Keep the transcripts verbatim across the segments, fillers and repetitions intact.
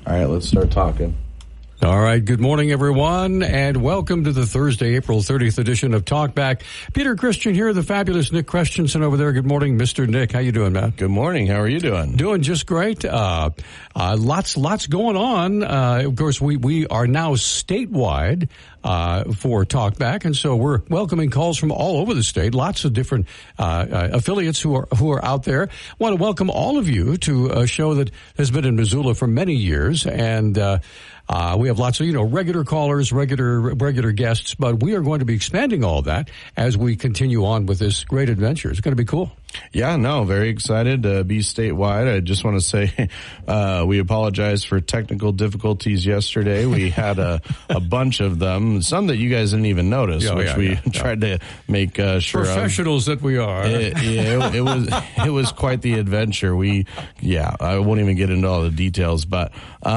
All right, let's start talking. All right. Good morning, everyone, and welcome to the Thursday, April thirtieth edition of Talkback. Peter Christian here, the fabulous Nick Christensen over there. Good morning, Mister Nick. How you doing, man? Good morning. How are you doing? Doing just great. Uh, uh, lots, lots going on. Uh, of course, we, we are now statewide, uh, for Talkback. And so we're welcoming calls from all over the state. Lots of different, uh, uh affiliates who are, who are out there. Want to welcome all of you to a show that has been in Missoula for many years. And, uh, Uh, we have lots of, you know, regular callers, regular, regular guests, but we are going to be expanding all that as we continue on with this great adventure. It's going to be cool. Yeah, no, very excited to be statewide. I just want to say, uh, we apologize for technical difficulties yesterday. We had a, a bunch of them, some that you guys didn't even notice, oh, which yeah, we yeah, tried yeah. to make, uh, sure Professionals of. that we are. It, yeah, it, it was, it was quite the adventure. We, yeah, I won't even get into all the details, but,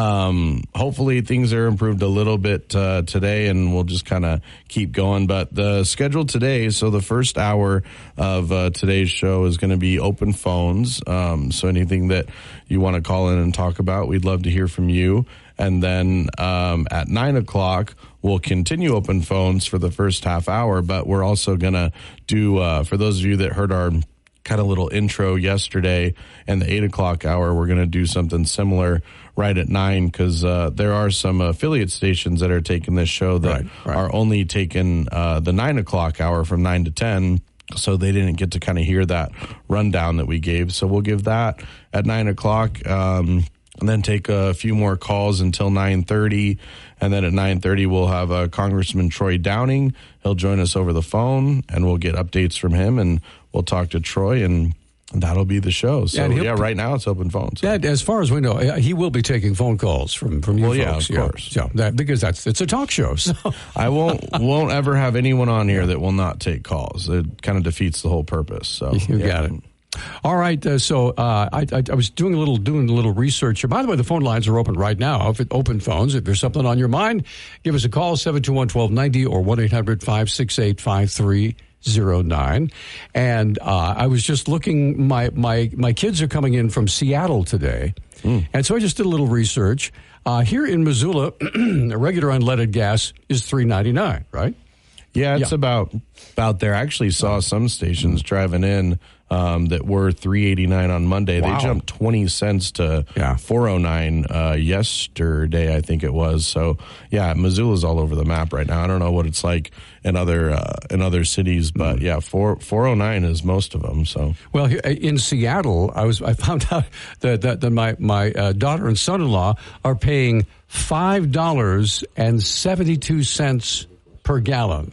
um, hopefully things are improved a little bit, uh, today, and we'll just kind of keep going. But the schedule today, so the first hour of, uh, today's show is going to be open phones. Um, so anything that you want to call in and talk about, we'd love to hear from you. And then um, at nine o'clock, we'll continue open phones for the first half hour. But we're also going to do, uh, for those of you that heard our kind of little intro yesterday and the eight o'clock hour, we're going to do something similar right at nine, because uh, there are some affiliate stations that are taking this show that right, right. are only taking uh, the nine o'clock hour from nine to ten. So they didn't get to kind of hear that rundown that we gave. So we'll give that at nine o'clock, um, and then take a few more calls until nine thirty. And then at nine thirty, we'll have uh, Congressman Troy Downing. He'll join us over the phone, and we'll get updates from him, and we'll talk to Troy, and that'll be the show. So, yeah, yeah right now it's open phones. So. Yeah, as far as we know, he will be taking phone calls from, from you well, folks. Yeah, of course. Yeah, that, because that's it's a talk show. So. I won't won't ever have anyone on here that will not take calls. It kind of defeats the whole purpose. So You yeah. got it. All right, uh, so uh, I, I, I was doing a little doing a little research here. By the way, the phone lines are open right now. If it, open phones, if there's something on your mind, give us a call, seven two one, one two nine zero or one eight hundred, five six eight, five three zero nine. And uh, I was just looking, my, my, my kids are coming in from Seattle today. Mm. And so I just did a little research. Uh, here in Missoula, a regular unleaded gas is three ninety-nine, right? Yeah, it's yeah. about about there. I actually saw some stations driving in um, that were three eighty-nine on Monday. Wow. They jumped twenty cents to yeah. four oh nine uh, yesterday, I think it was. So, yeah, Missoula's all over the map right now. I don't know what it's like in other uh, in other cities, but yeah, four four oh nine is most of them. So, well, in Seattle, I was I found out that that, that my my uh, daughter and son-in-law are paying five dollars and seventy two cents per gallon.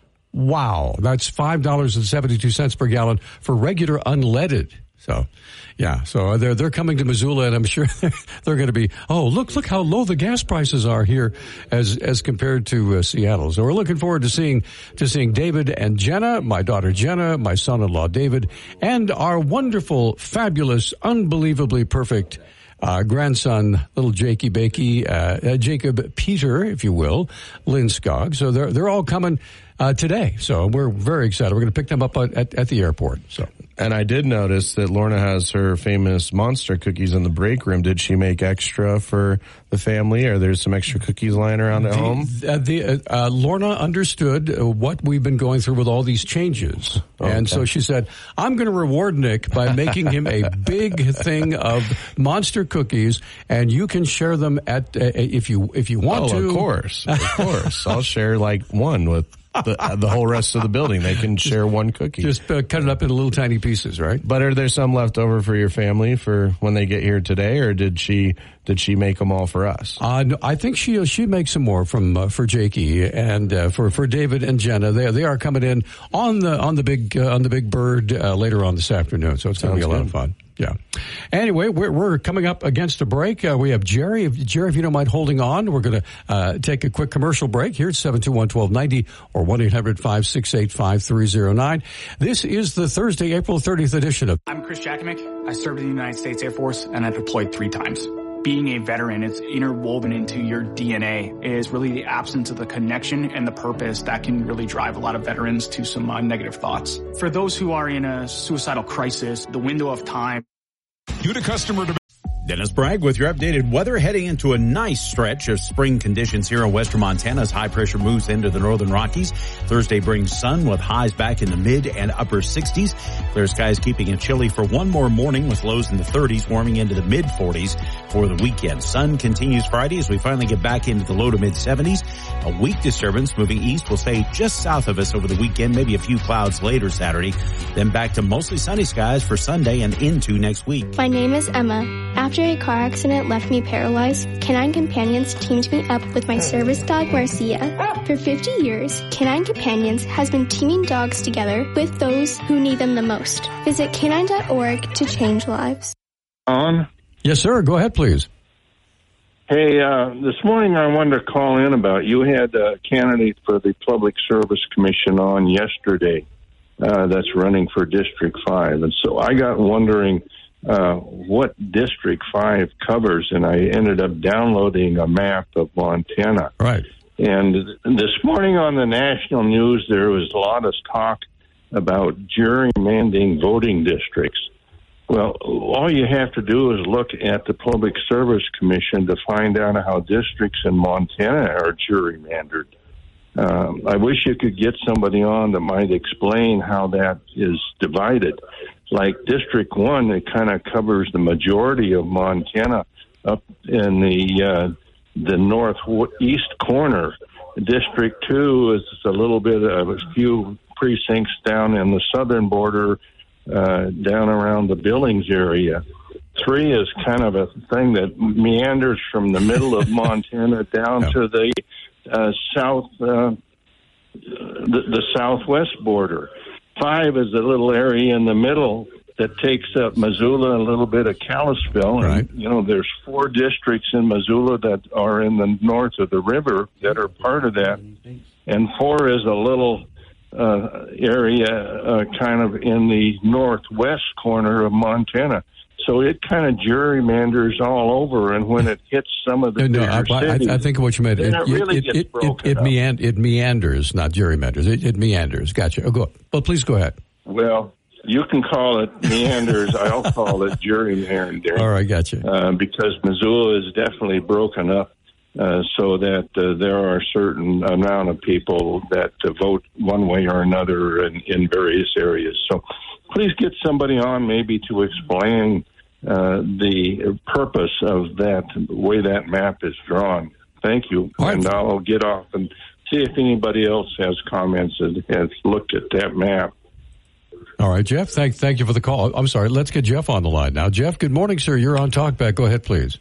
Wow, that's five dollars and seventy-two cents per gallon for regular unleaded. So, yeah, so they're they're coming to Missoula, and I'm sure they're, they're going to be, oh, look look how low the gas prices are here as as compared to uh, Seattle. So we're looking forward to seeing to seeing David and Jenna, my daughter Jenna, my son-in-law David, and our wonderful, fabulous, unbelievably perfect Uh, grandson, little Jakey Bakey, uh, uh, Jacob Peter, if you will, Lindskog. So they're they're all coming uh, today. So we're very excited. We're going to pick them up at, at the airport. So, and I did notice that Lorna has her famous monster cookies in the break room. Did she make extra for the family, or there's some extra cookies lying around at the, home? Uh, the uh, uh, Lorna understood uh, what we've been going through with all these changes, oh, and okay. so she said, "I'm going to reward Nick by making him a big thing of monster cookies, and you can share them at uh, if you if you want oh, to." Of course, of course, I'll share like one with the, the whole rest of the building. They can share one cookie. Just uh, cut it up into little tiny pieces, right? But are there some left over for your family for when they get here today, or did she did she make them all for us? Uh, no, I think she she makes some more from uh, for Jakey and uh, for for David and Jenna. They they are coming in on the on the big uh, on the big bird uh, later on this afternoon. So it's going to be a lot of fun. Yeah. Anyway, we're, we're coming up against a break. Uh, we have Jerry. If, Jerry, if you don't mind holding on, we're going to uh, take a quick commercial break here at seven two one, one two nine zero or one eight hundred, five six eight, five three zero nine. This is the Thursday, April thirtieth edition of... I'm Chris Jakimick. I served in the United States Air Force, and I deployed three times. Being a veteran, it's interwoven into your D N A. It is really the absence of the connection and the purpose that can really drive a lot of veterans to some uh, negative thoughts. For those who are in a suicidal crisis, the window of time... Due to customer demand. Dennis Bragg with your updated weather, heading into a nice stretch of spring conditions here in western Montana as high pressure moves into the northern Rockies. Thursday brings sun with highs back in the mid and upper sixties. Clear skies keeping it chilly for one more morning with lows in the thirties, warming into the mid forties for the weekend. Sun continues Friday as we finally get back into the low to mid seventies. A weak disturbance moving east will stay just south of us over the weekend, maybe a few clouds later Saturday. Then back to mostly sunny skies for Sunday and into next week. My name is Emma. After a car accident left me paralyzed, Canine Companions teamed me up with my service dog, Marcia. For fifty years, Canine Companions has been teaming dogs together with those who need them the most. Visit canine dot org to change lives. On? Yes, sir. Go ahead, please. Hey, uh, this morning I wanted to call in about, you had a candidate for the Public Service Commission on yesterday uh, that's running for District five. And so I got wondering uh, what District five covers, and I ended up downloading a map of Montana. Right. And this morning on the national news, there was a lot of talk about gerrymandering voting districts. Well, all you have to do is look at the Public Service Commission to find out how districts in Montana are gerrymandered. Um, I wish you could get somebody on that might explain how that is divided. Like District one, it kind of covers the majority of Montana up in the uh, the northeast corner. District two is a little bit of a few precincts down in the southern border, Uh, down around the Billings area. Three is kind of a thing that meanders from the middle of Montana down yeah. to the uh, south, uh, the, the southwest border. Five is a little area in the middle that takes up Missoula and a little bit of Kalispell. Right. And, you know, there's four districts in Missoula that are in the north of the river that are part of that. And four is a little Uh, area uh, kind of in the northwest corner of Montana. So it kind of gerrymanders all over, and when it hits some of the no, bigger I, cities, I, I think what you meant, then it, it really it, gets it, broken it, it, up. meand- it meanders, not gerrymanders. It, it meanders. Gotcha. Oh, go. Well, please go ahead. Well, you can call it meanders. I'll call it gerrymandering. All right, gotcha. Uh, because Missoula is definitely broken up. Uh, so that uh, there are a certain amount of people that uh, vote one way or another in, in various areas. So please get somebody on maybe to explain uh, the purpose of that, the way that map is drawn. Thank you. Right. And I'll get off and see if anybody else has comments and has looked at that map. All right, Jeff, thank, thank you for the call. I'm sorry, let's get Jeff on the line now. Jeff, good morning, sir. You're on Talkback. Go ahead, please.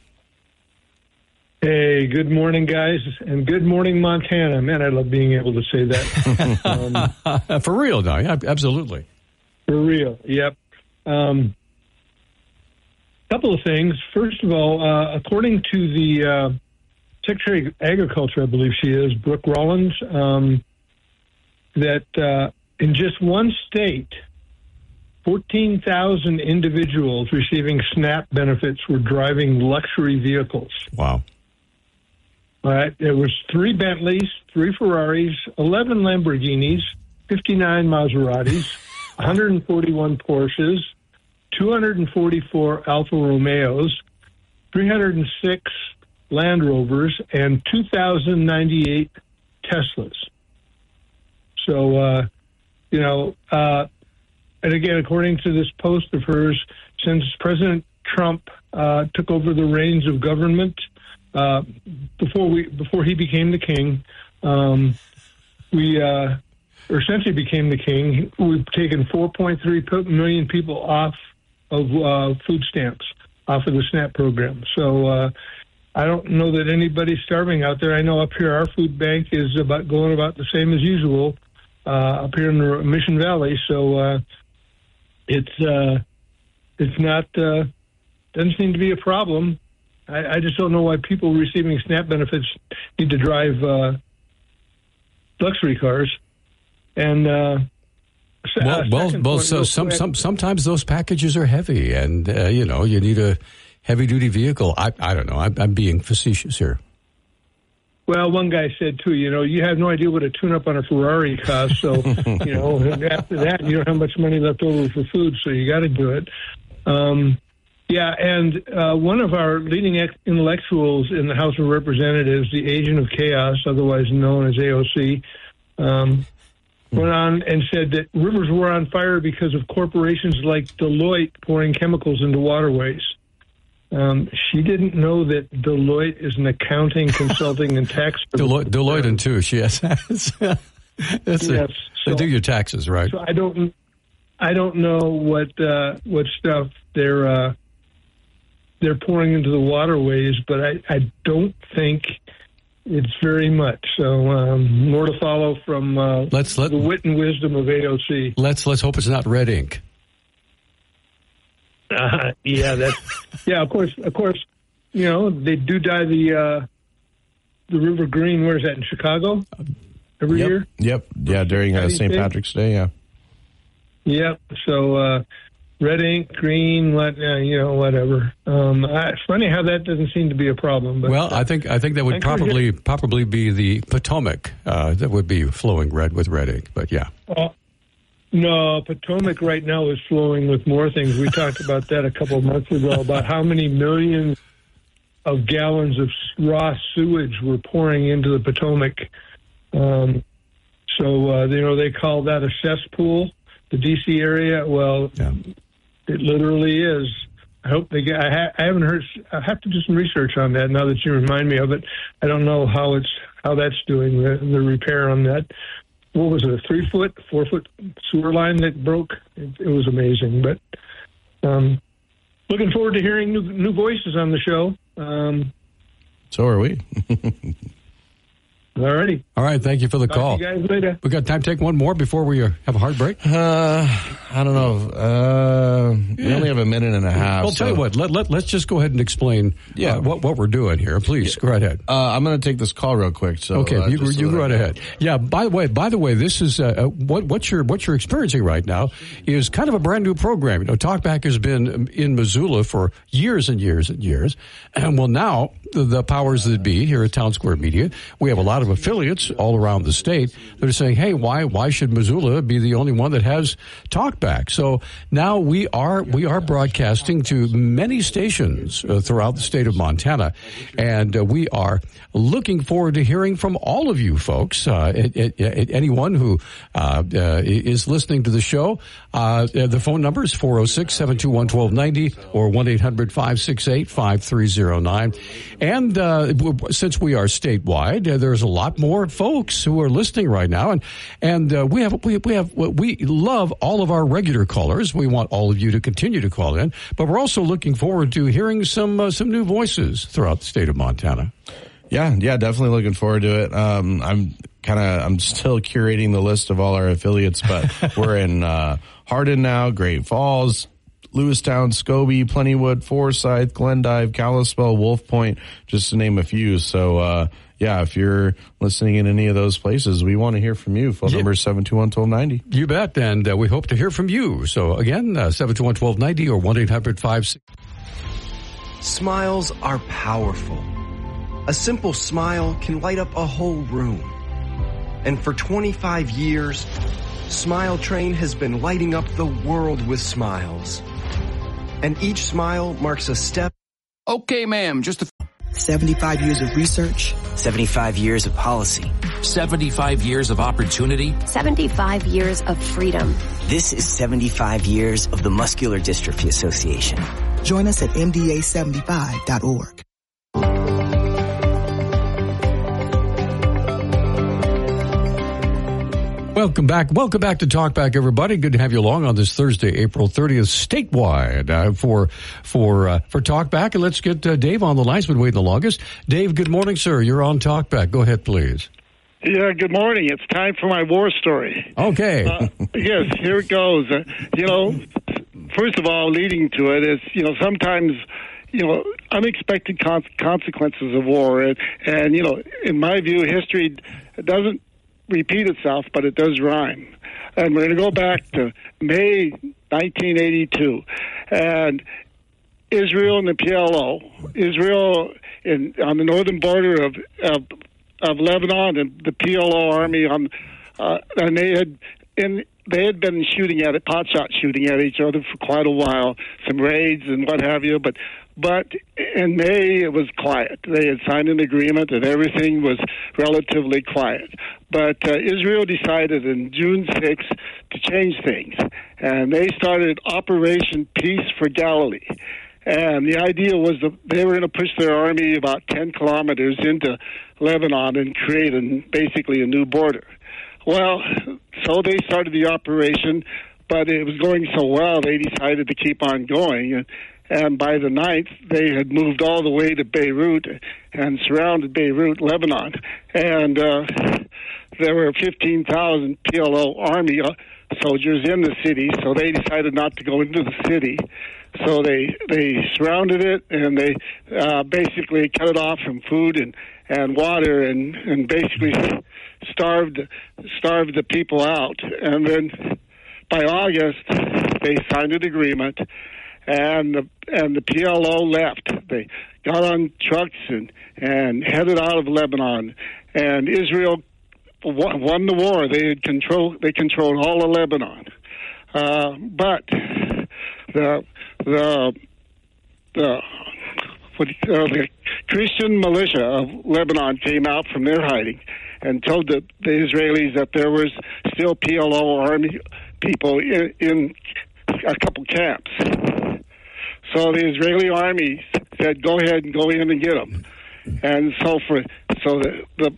Hey, good morning, guys, and good morning, Montana. Man, I love being able to say that. Um, for real, no, yeah, absolutely. For real, yep. Um, couple of things. First of all, uh, according to the uh, Secretary of Agriculture, I believe she is, Brooke Rollins, um, that uh, in just one state, fourteen thousand individuals receiving SNAP benefits were driving luxury vehicles. Wow. All right, there was three Bentleys, three Ferraris, eleven Lamborghinis, fifty-nine Maseratis, one hundred forty-one Porsches, two hundred forty-four Alfa Romeos, three hundred six Land Rovers, and two thousand ninety-eight Teslas. So, uh, you know, uh, and again, according to this post of hers, since President Trump uh, took over the reins of government, Uh, before we before he became the king, um, we uh, or essentially became the king. We've taken four point three million people off of uh, food stamps, off of the SNAP program. So uh, I don't know that anybody's starving out there. I know up here our food bank is about going about the same as usual uh, up here in the Mission Valley. So uh, it's uh, it's not uh, doesn't seem to be a problem. I, I just don't know why people receiving SNAP benefits need to drive uh, luxury cars. And uh, well, uh, well, well so some, some sometimes those packages are heavy, and uh, you know you need a heavy duty vehicle. I I don't know. I'm, I'm being facetious here. Well, one guy said too, you know, you have no idea what a tune-up on a Ferrari costs. So you know, after that, you don't have much money left over for food, so you got to do it. Um, Yeah, and uh, one of our leading ex- intellectuals in the House of Representatives, the agent of chaos, otherwise known as A O C, um, went on and said that rivers were on fire because of corporations like Deloitte pouring chemicals into waterways. Um, she didn't know that Deloitte is an accounting, consulting, and tax firm. Deloitte, Deloitte and Touche, yes. That's yes, a, so, they do your taxes, right? So I don't, I don't know what uh, what stuff they're uh, they're pouring into the waterways, but I, I don't think it's very much. So um, more to follow from uh, let's, let, the wit and wisdom of A O C. Let's let's hope it's not red ink. Uh, yeah, that's yeah. Of course, of course. You know, they do dye the uh, the River Green. Where is that, in Chicago? Every yep. year. Yep. Yeah, during uh, Saint Patrick's Day. Yeah. Yep. So uh, red ink, green, what uh, you know, whatever. Um, I, it's funny how that doesn't seem to be a problem. But, well, I think I think that would probably probably be the Potomac uh, that would be flowing red with red ink. But yeah. Uh, no, Potomac right now is flowing with more things. We talked about that a couple of months ago about how many millions of gallons of raw sewage were pouring into the Potomac. Um, so uh, you know they call that a cesspool. The D C area, well, yeah. It literally is. I hope they get. I, ha, I haven't heard. I have to do some research on that now that you remind me of it. I don't know how it's how that's doing the, the repair on that. What was it? A three foot, four foot sewer line that broke. It, it was amazing. But um, looking forward to hearing new new voices on the show. Um, so are we. All righty. All right. Thank you for the Talk call. To you guys later. We got time to take one more before we uh, have a hard break? Uh, I don't know. Uh, yeah. We only have a minute and a half. Well, so. tell you what. Let, let, let's just go ahead and explain yeah. uh, what, what we're doing here. Please, yeah. go right ahead. Uh, I'm going to take this call real quick. So Okay, uh, you, you so go right ahead. Yeah, by the way, by the way, this is uh, what, what, you're, what you're experiencing right now is kind of a brand new program. You know, Talkback has been in Missoula for years and years and years. And well, now the, the powers that be here at Town Square Media, we have a lot of affiliates all around the state that are saying, hey, why why should Missoula be the only one that has Talkback? So now we are we are broadcasting to many stations uh, throughout the state of Montana, and uh, we are looking forward to hearing from all of you folks. Uh, it, it, it, anyone who uh, uh, is listening to the show, uh, the phone number is four oh six, seven two one, one two nine oh or one eight hundred, five six eight, five three oh nine. And uh, since we are statewide, uh, there's a lot more folks who are listening right now, and and uh, we have we we have we love all of our regular callers. We want all of you to continue to call in, but we're also looking forward to hearing some uh, some new voices throughout the state of Montana. Yeah, yeah, definitely looking forward to it. Um, I'm kind of I'm still curating the list of all our affiliates, but we're in uh, Hardin now, Great Falls, Lewistown, Scobie, Plentywood, Forsyth, Glendive, Kalispell, Wolf Point, just to name a few. So, uh, yeah, if you're listening in any of those places, we want to hear from you. Phone yeah. number is seven two one, one two nine oh. You bet, and uh, we hope to hear from you. So, again, uh, seven two one, one two nine oh or one eight hundred, five six. Smiles are powerful. A simple smile can light up a whole room. And for twenty-five years, Smile Train has been lighting up the world with smiles. And each smile marks a step. Okay, ma'am, just a... seventy-five years of research. seventy-five years of policy. seventy-five years of opportunity. seventy-five years of freedom. This is seventy-five years of the Muscular Dystrophy Association. Join us at M D A seventy-five dot org. Welcome back. Welcome back to Talkback, everybody. Good to have you along on this Thursday, April thirtieth, statewide uh, for for uh, for Talkback. And let's get uh, Dave on the line. He's been waiting the longest. Dave, good morning, sir. You're on Talkback. Go ahead, please. Yeah, good morning. It's time for my war story. Okay. uh, yes, here it goes. Uh, you know, first of all, leading to it is, you know, sometimes, you know, unexpected con- consequences of war. And, and, you know, in my view, history doesn't repeat itself, but it does rhyme. And we're going to go back to May nineteen eighty-two. And Israel and the P L O, Israel in, on the northern border of, of of Lebanon, and the P L O army on, uh, and they had in they had been shooting at it, pot shot shooting at each other for quite a while, some raids and what have you. But but in May it was quiet. They had signed an agreement and everything was relatively quiet. But uh, Israel decided in June sixth to change things, and they started Operation Peace for Galilee. And the idea was that they were going to push their army about ten kilometers into Lebanon and create a, basically a new border. Well, so they started the operation, but it was going so well they decided to keep on going. And, and by the ninth, they had moved all the way to Beirut and surrounded Beirut, Lebanon. And uh, there were fifteen thousand P L O army soldiers in the city, so they decided not to go into the city. So they they surrounded it, and they uh, basically cut it off from food and, and water, and, and basically starved starved the people out. And then by August, they signed an agreement, and the, and the P L O left. They got on trucks and, and headed out of Lebanon, and Israel won, won the war. They had control. They controlled all of Lebanon, uh, but the the the what, uh, the Christian militia of Lebanon came out from their hiding and told the, the Israelis that there was still P L O army people in, in a couple camps. So the Israeli army said, "Go ahead and go in and get them." And so for so the the,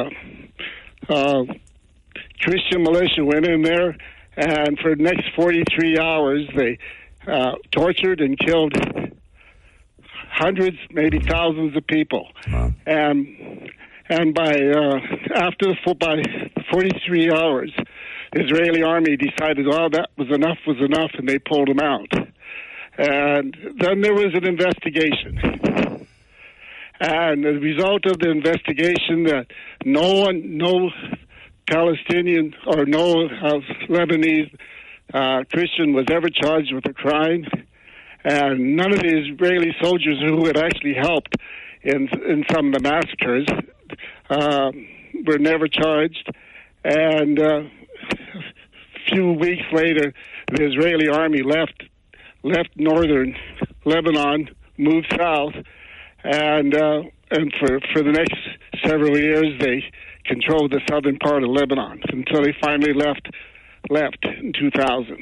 the uh, Christian militia went in there, and for the next forty-three hours they uh, tortured and killed hundreds, maybe thousands of people. Wow. And and by uh, after the by forty-three hours, the Israeli army decided, "Oh, that was enough, was enough," and they pulled them out. And then there was an investigation. And the result of the investigation, that no one, no Palestinian or no uh, Lebanese uh, Christian was ever charged with a crime, and none of the Israeli soldiers who had actually helped in in some of the massacres uh, were never charged. And uh, a few weeks later, the Israeli army left left northern Lebanon, moved south, and uh, and for, for the next several years they controlled the southern part of Lebanon until they finally left left in two thousand.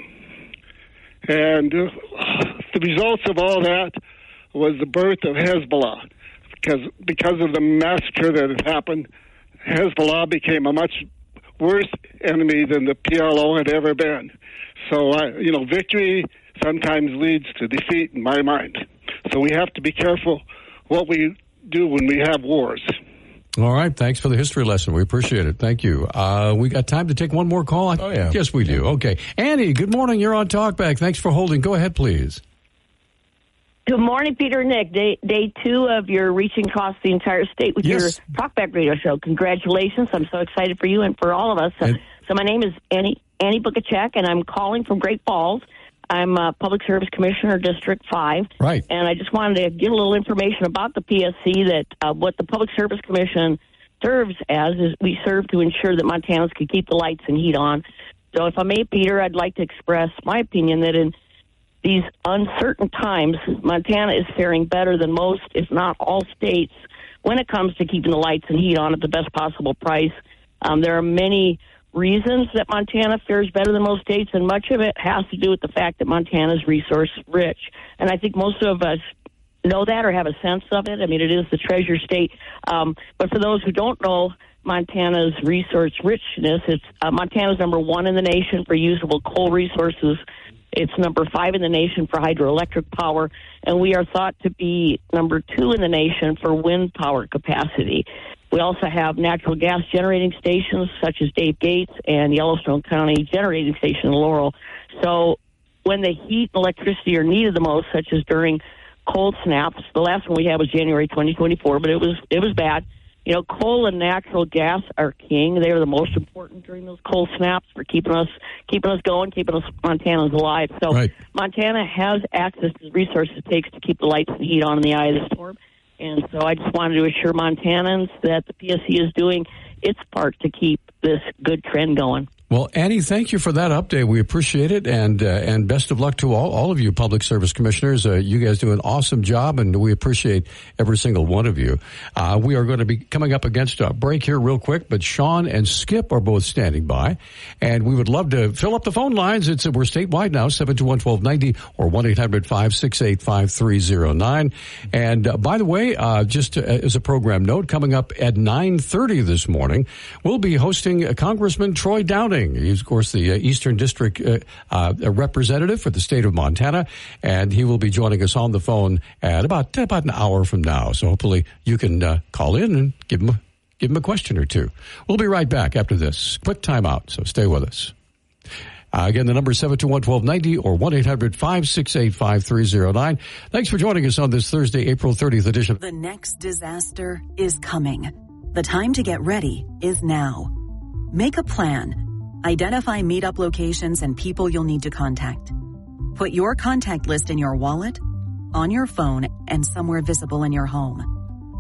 And uh, the results of all that was the birth of Hezbollah, because because of the massacre that had happened, Hezbollah became a much worse enemy than the P L O had ever been. So, I, you know, victory sometimes leads to defeat in my mind. So we have to be careful what we do when we have wars. All right. Thanks for the history lesson. We appreciate it. Thank you. Uh, we got time to take one more call? Oh, yeah. Yes, we do. Okay. Annie, good morning. You're on Talkback. Thanks for holding. Go ahead, please. Good morning, Peter and Nick. Day, day two of your reaching across the entire state with yes. your Talkback radio show. Congratulations. I'm so excited for you and for all of us. So, and, so my name is Annie, Annie Bukacek, and I'm calling from Great Falls. I'm a Public Service Commissioner, District five. Right. And I just wanted to give a little information about the P S C, that uh, what the Public Service Commission serves as is we serve to ensure that Montanans can keep the lights and heat on. So if I may, Peter, I'd like to express my opinion that in these uncertain times, Montana is faring better than most, if not all states, when it comes to keeping the lights and heat on at the best possible price. Um, there are many reasons that Montana fares better than most states, and much of it has to do with the fact that Montana is resource rich. And I think most of us know that or have a sense of it. I mean, it is the treasure state. Um, but for those who don't know Montana's resource richness, it's uh, Montana's number one in the nation for usable coal resources. It's number five in the nation for hydroelectric power, and we are thought to be number two in the nation for wind power capacity. We also have natural gas generating stations such as Dave Gates and Yellowstone County Generating Station in Laurel. So when the heat and electricity are needed the most, such as during cold snaps, the last one we had was January twenty twenty-four, but it was it was bad. You know, coal and natural gas are king. They are the most important during those cold snaps for keeping us keeping us going, keeping us Montanans alive. So right. Montana has access to the resources it takes to keep the lights and heat on in the eye of the storm. And so I just wanted to assure Montanans that the P S C is doing its part to keep this good trend going. Well, Annie, thank you for that update. We appreciate it, and uh, and best of luck to all, all of you public service commissioners. Uh, you guys do an awesome job, and we appreciate every single one of you. Uh, we are going to be coming up against a break here real quick, but Sean and Skip are both standing by, and we would love to fill up the phone lines. It's We're statewide now, seven two one, one two nine zero or one eight hundred, five six eight, five three zero nine. And uh, by the way, uh, just uh, as a program note, coming up at nine thirty this morning, we'll be hosting uh, Congressman Troy Downing. He's, of course, the uh, Eastern District uh, uh, representative for the state of Montana, and he will be joining us on the phone at about about an hour from now. So hopefully you can uh, call in and give him a, give him a question or two. We'll be right back after this quick timeout, so stay with us. Uh, again, the number is seven two one, one two nine zero or one eight hundred, five six eight, five three zero nine. Thanks for joining us on this Thursday, April thirtieth edition. The next disaster is coming. The time to get ready is now. Make a plan. Identify meetup locations and people you'll need to contact. Put your contact list in your wallet, on your phone, and somewhere visible in your home.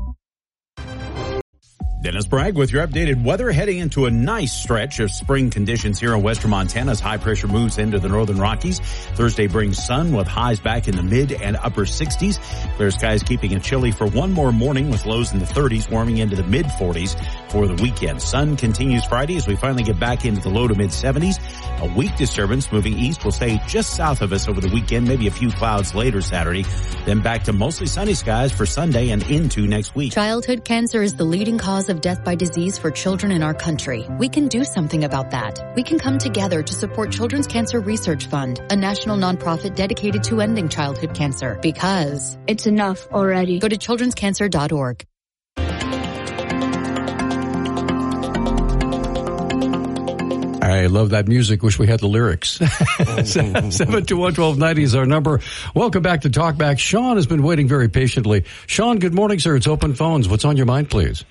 Dennis Bragg with your updated weather, heading into a nice stretch of spring conditions here in western Montana as high pressure moves into the northern Rockies. Thursday brings sun with highs back in the mid and upper sixties. Clear skies keeping it chilly for one more morning with lows in the thirties, warming into the mid forties for the weekend. Sun continues Friday as we finally get back into the low to mid seventies. A weak disturbance moving east will stay just south of us over the weekend, maybe a few clouds later Saturday. Then back to mostly sunny skies for Sunday and into next week. Childhood cancer is the leading cause of death by disease for children in our country. We can do something about that. We can come together to support Children's Cancer Research Fund, a national nonprofit dedicated to ending childhood cancer. Because it's enough already. Go to children's cancer dot org. I love that music. Wish we had the lyrics. seven two one, one two nine zero is our number. Welcome back to Talkback. Sean has been waiting very patiently. Sean, good morning, sir. It's open phones. What's on your mind, please?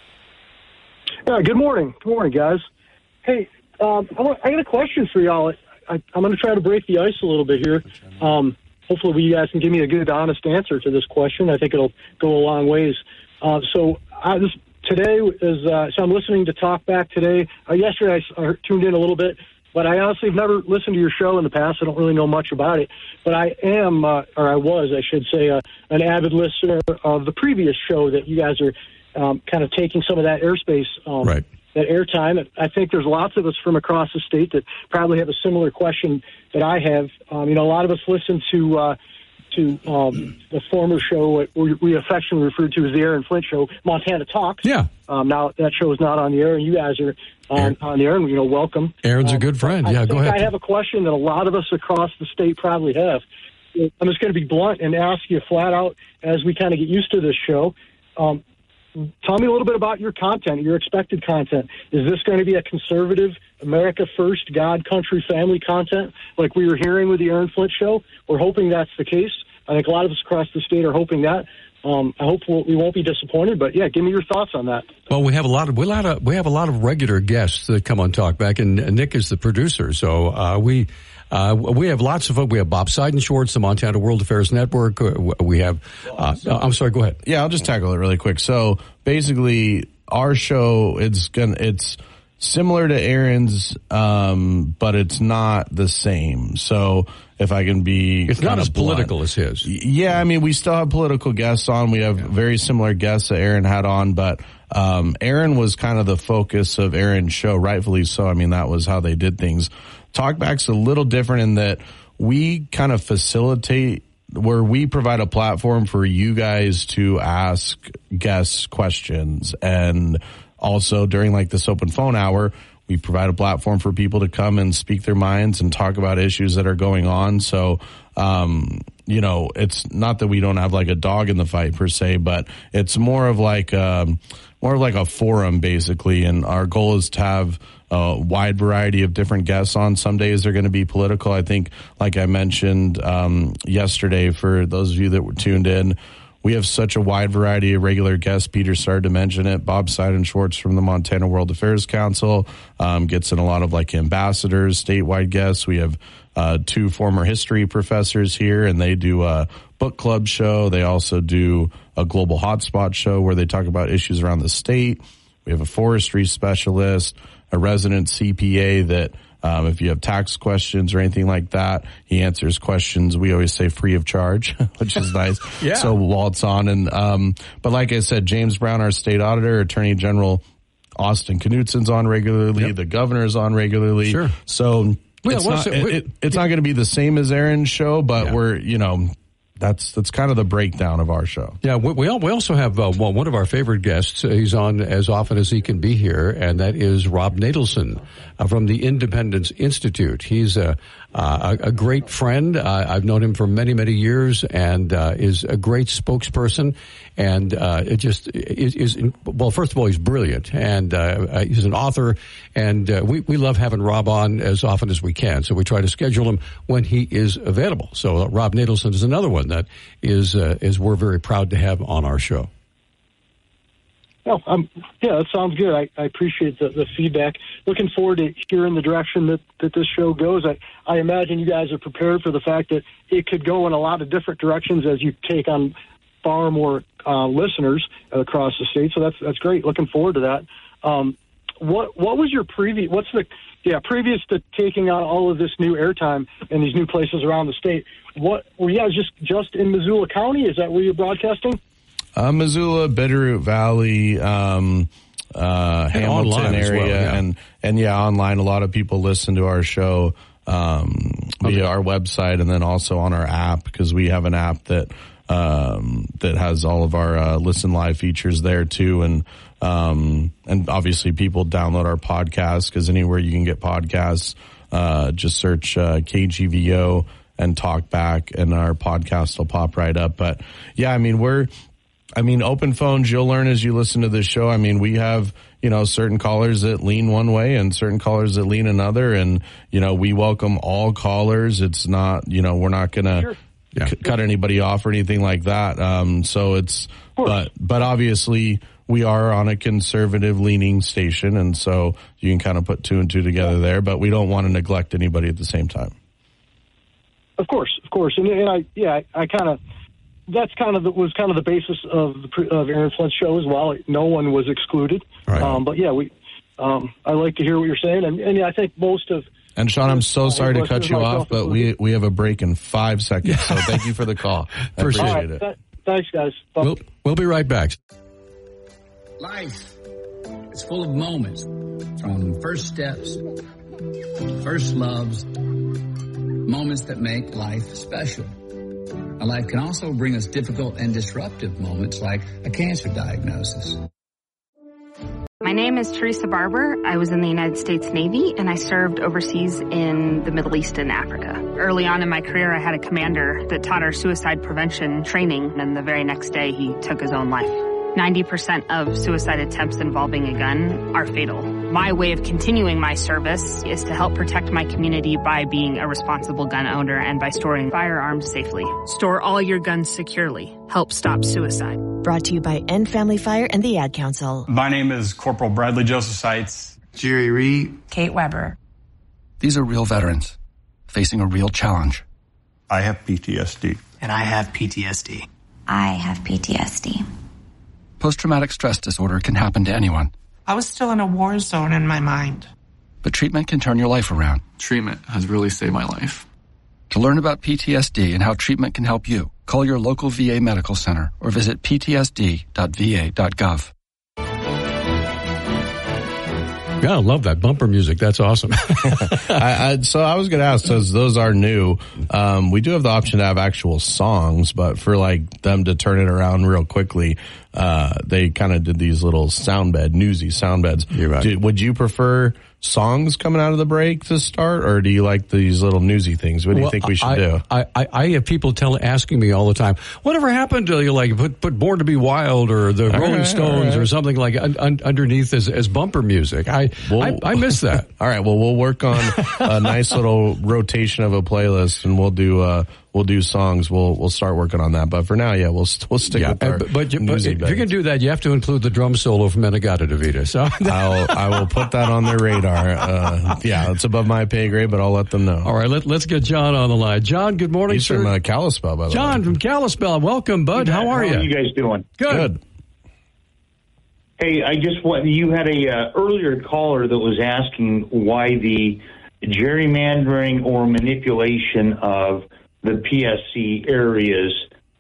Uh, good morning. Good morning, guys. Hey, um, I, want, I got a question for y'all. I, I, I'm going to try to break the ice a little bit here. Um, hopefully you guys can give me a good, honest answer to this question. I think it'll go a long ways. Uh, so I, this, today is, uh, so I'm listening to Talkback today. Uh, yesterday I, I tuned in a little bit, but I honestly have never listened to your show in the past. I don't really know much about it, but I am, uh, or I was, I should say, uh, an avid listener of the previous show that you guys are Um, kind of taking some of that airspace, um, right. that airtime. I think there's lots of us from across the state that probably have a similar question that I have. Um, you know, a lot of us listen to uh, to um, the former show we, we affectionately referred to as the Aaron Flint Show, Montana Talks. Yeah. Um, now that show is not on the air, and you guys are on, on the air, and you know, welcome. Aaron's um, a good friend. I Yeah, go ahead. I have a question that a lot of us across the state probably have. I'm just going to be blunt and ask you flat out as we kind of get used to this show. Um, Tell me a little bit about your content, your expected content. Is this going to be a conservative, America first, God, country, family content like we were hearing with the Aaron Flint Show? We're hoping that's the case. I think a lot of us across the state are hoping that. Um, I hope we'll, we won't be disappointed, but yeah, give me your thoughts on that. Well, we have a lot of we have a lot of, we have a lot of regular guests that come on Talkback, and Nick is the producer, so uh, we. Uh, we have lots of fun. We have Bob Seidenschwartz, the Montana World Affairs Network. We have, uh, I'm sorry, go ahead. Yeah, I'll just tackle it really quick. So basically our show, it's gonna, it's similar to Aaron's, um, but it's not the same. So if I can be, it's not as blunt. political as his. Yeah. I mean, we still have political guests on. We have yeah. very similar guests that Aaron had on, but, um, Aaron was kind of the focus of Aaron's show, rightfully so. I mean, that was how they did things. Talkback's a little different in that we kind of facilitate where we provide a platform for you guys to ask guests questions. And also during like this open phone hour, we provide a platform for people to come and speak their minds and talk about issues that are going on. So, um, you know, it's not that we don't have like a dog in the fight per se, but it's more of like, um, more of like a forum basically. And our goal is to have a wide variety of different guests on. Some days they're going to be political. I think, like I mentioned, um, yesterday, for those of you that were tuned in, we have such a wide variety of regular guests. Peter started to mention it. Bob Seidenschwartz from the Montana World Affairs Council um, gets in a lot of like ambassadors, statewide guests. We have uh, two former history professors here, and they do a book club show. They also do a global hotspot show where they talk about issues around the state. We have a forestry specialist. a resident C P A that um, if you have tax questions or anything like that, he answers questions. We always say free of charge, which is nice. Yeah. So while it's on, and um, but like I said, James Brown, our state auditor, Attorney General Austin Knutson's on regularly. Yep. The governor's on regularly. Sure. So well, it's well, not so, it, it, it's not going to be the same as Aaron's show, but yeah. we're you know. That's that's kind of the breakdown of our show. Yeah, we we, all, we also have uh, well, one of our favorite guests. Uh, he's on as often as he can be here, and that is Rob Natelson uh, from the Independence Institute. He's a uh, a, a great friend. Uh, I've known him for many many years, and uh, is a great spokesperson. And uh, it just is, is well. First of all, he's brilliant, and uh, he's an author. And uh, we we love having Rob on as often as we can. So we try to schedule him when he is available. So uh, Rob Natelson is another one that is uh, is we're very proud to have on our show. Oh, um, yeah, that sounds good. I, I appreciate the, the feedback. Looking forward to hearing the direction that, that this show goes. I, I imagine you guys are prepared for the fact that it could go in a lot of different directions as you take on far more uh, listeners across the state. So that's that's great. Looking forward to that. Um, what what was your previous? What's the yeah previous to taking on all of this new airtime in these new places around the state? What were you guys just just in Missoula County? Is that where you're broadcasting? Uh, Missoula, Bitterroot Valley, um, uh, Hamilton area, well, yeah. and and yeah, online. A lot of people listen to our show um, via okay. our website, and then also on our app, because we have an app that um, that has all of our uh, listen live features there too, and um, and obviously people download our podcast, because anywhere you can get podcasts, uh, just search uh, K G V O and talk back, and our podcast will pop right up. But yeah, I mean we're. I mean, open phones, you'll learn as you listen to this show. I mean, we have, you know, certain callers that lean one way and certain callers that lean another. And, you know, we welcome all callers. It's not, you know, we're not going to sure. yeah. c- cut anybody off or anything like that. Um, so it's, but, but obviously we are on a conservative leaning station. And so you can kind of put two and two together there, but we don't want to neglect anybody at the same time. Of course, of course. And, and I, yeah, I, I kind of, that's kind of the, was kind of the basis of the of Aaron Flint's show as well. No one was excluded. Right. Um, but yeah, we. Um, I like to hear what you're saying, and, and yeah, I think most of. And Sean, I'm so sorry to cut you off, but we we have a break in five seconds. So thank you for the call. I appreciate right, it. Th- thanks, guys. Bye. We'll we'll be right back. Life is full of moments, from first steps, first loves, moments that make life special. Now, life can also bring us difficult and disruptive moments like a cancer diagnosis. My name is Teresa Barber. I was in the United States Navy, and I served overseas in the Middle East and Africa. Early on in my career, I had a commander that taught our suicide prevention training, and the very next day, he took his own life. ninety percent of suicide attempts involving a gun are fatal. My way of continuing my service is to help protect my community by being a responsible gun owner and by storing firearms safely. Store all your guns securely. Help stop suicide. Brought to you by End Family Fire and the Ad Council. My name is Corporal Bradley Joseph Seitz. Jerry Reed. Kate Weber. These are real veterans facing a real challenge. I have P T S D. And I have P T S D. I have P T S D. Post-traumatic stress disorder can happen to anyone. I was still in a war zone in my mind. But treatment can turn your life around. Treatment has really saved my life. To learn about P T S D and how treatment can help you, call your local V A medical center or visit p t s d dot v a dot gov. Yeah, I love that bumper music. That's awesome. I, I, so I was going to ask, because those are new. Um, we do have the option to have actual songs, but for like them to turn it around real quickly, uh, they kind of did these little sound bed, newsy sound beds. You're right. Did, would you prefer songs coming out of the break to start, or do you like these little newsy things? What do you well, think we should I, do? I, I, I have people tell, asking me all the time, whatever happened to you, like put, put Born to Be Wild or the all Rolling right, Stones right. or something like un, un, underneath as, as bumper music. I, well, I I miss that. All right, well, we'll work on a nice little rotation of a playlist, and we'll do uh, we'll do songs. We'll we'll start working on that. But for now, yeah, we'll we'll stick yeah, with our but, but, you, but if beds. you can do that, you have to include the drum solo from In-A-Gadda-Da-Vida. So I'll I will put that on their radar. Uh, yeah, it's above my pay grade, but I'll let them know. All right, let, let's get John on the line. John, good morning, He's sir. from uh, Kalispell, by the John way. from Kalispell. Welcome, bud. How are How you? are you guys doing? Good. Good. Hey, I just want you had a uh, earlier caller that was asking why the gerrymandering or manipulation of the P S C areas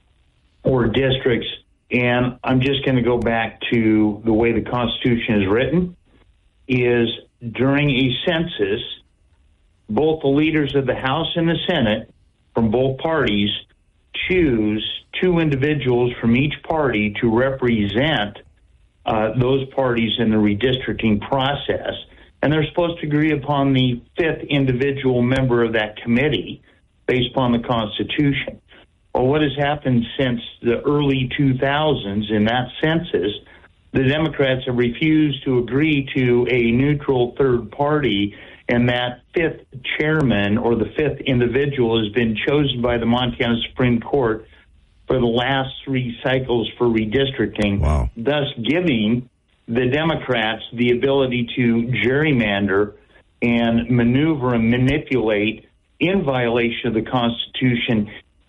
or districts, and I'm just going to go back to the way the Constitution is written, is during a census, both the leaders of the House and the Senate from both parties choose two individuals from each party to represent uh, those parties in the redistricting process. And they're supposed to agree upon the fifth individual member of that committee based upon the Constitution. Well, what has happened since the early two thousands in that census, the Democrats have refused to agree to a neutral third party, and that fifth chairman or the fifth individual has been chosen by the Montana Supreme Court for the last three cycles for redistricting, wow. thus giving the Democrats the ability to gerrymander and maneuver and manipulate in violation of the Constitution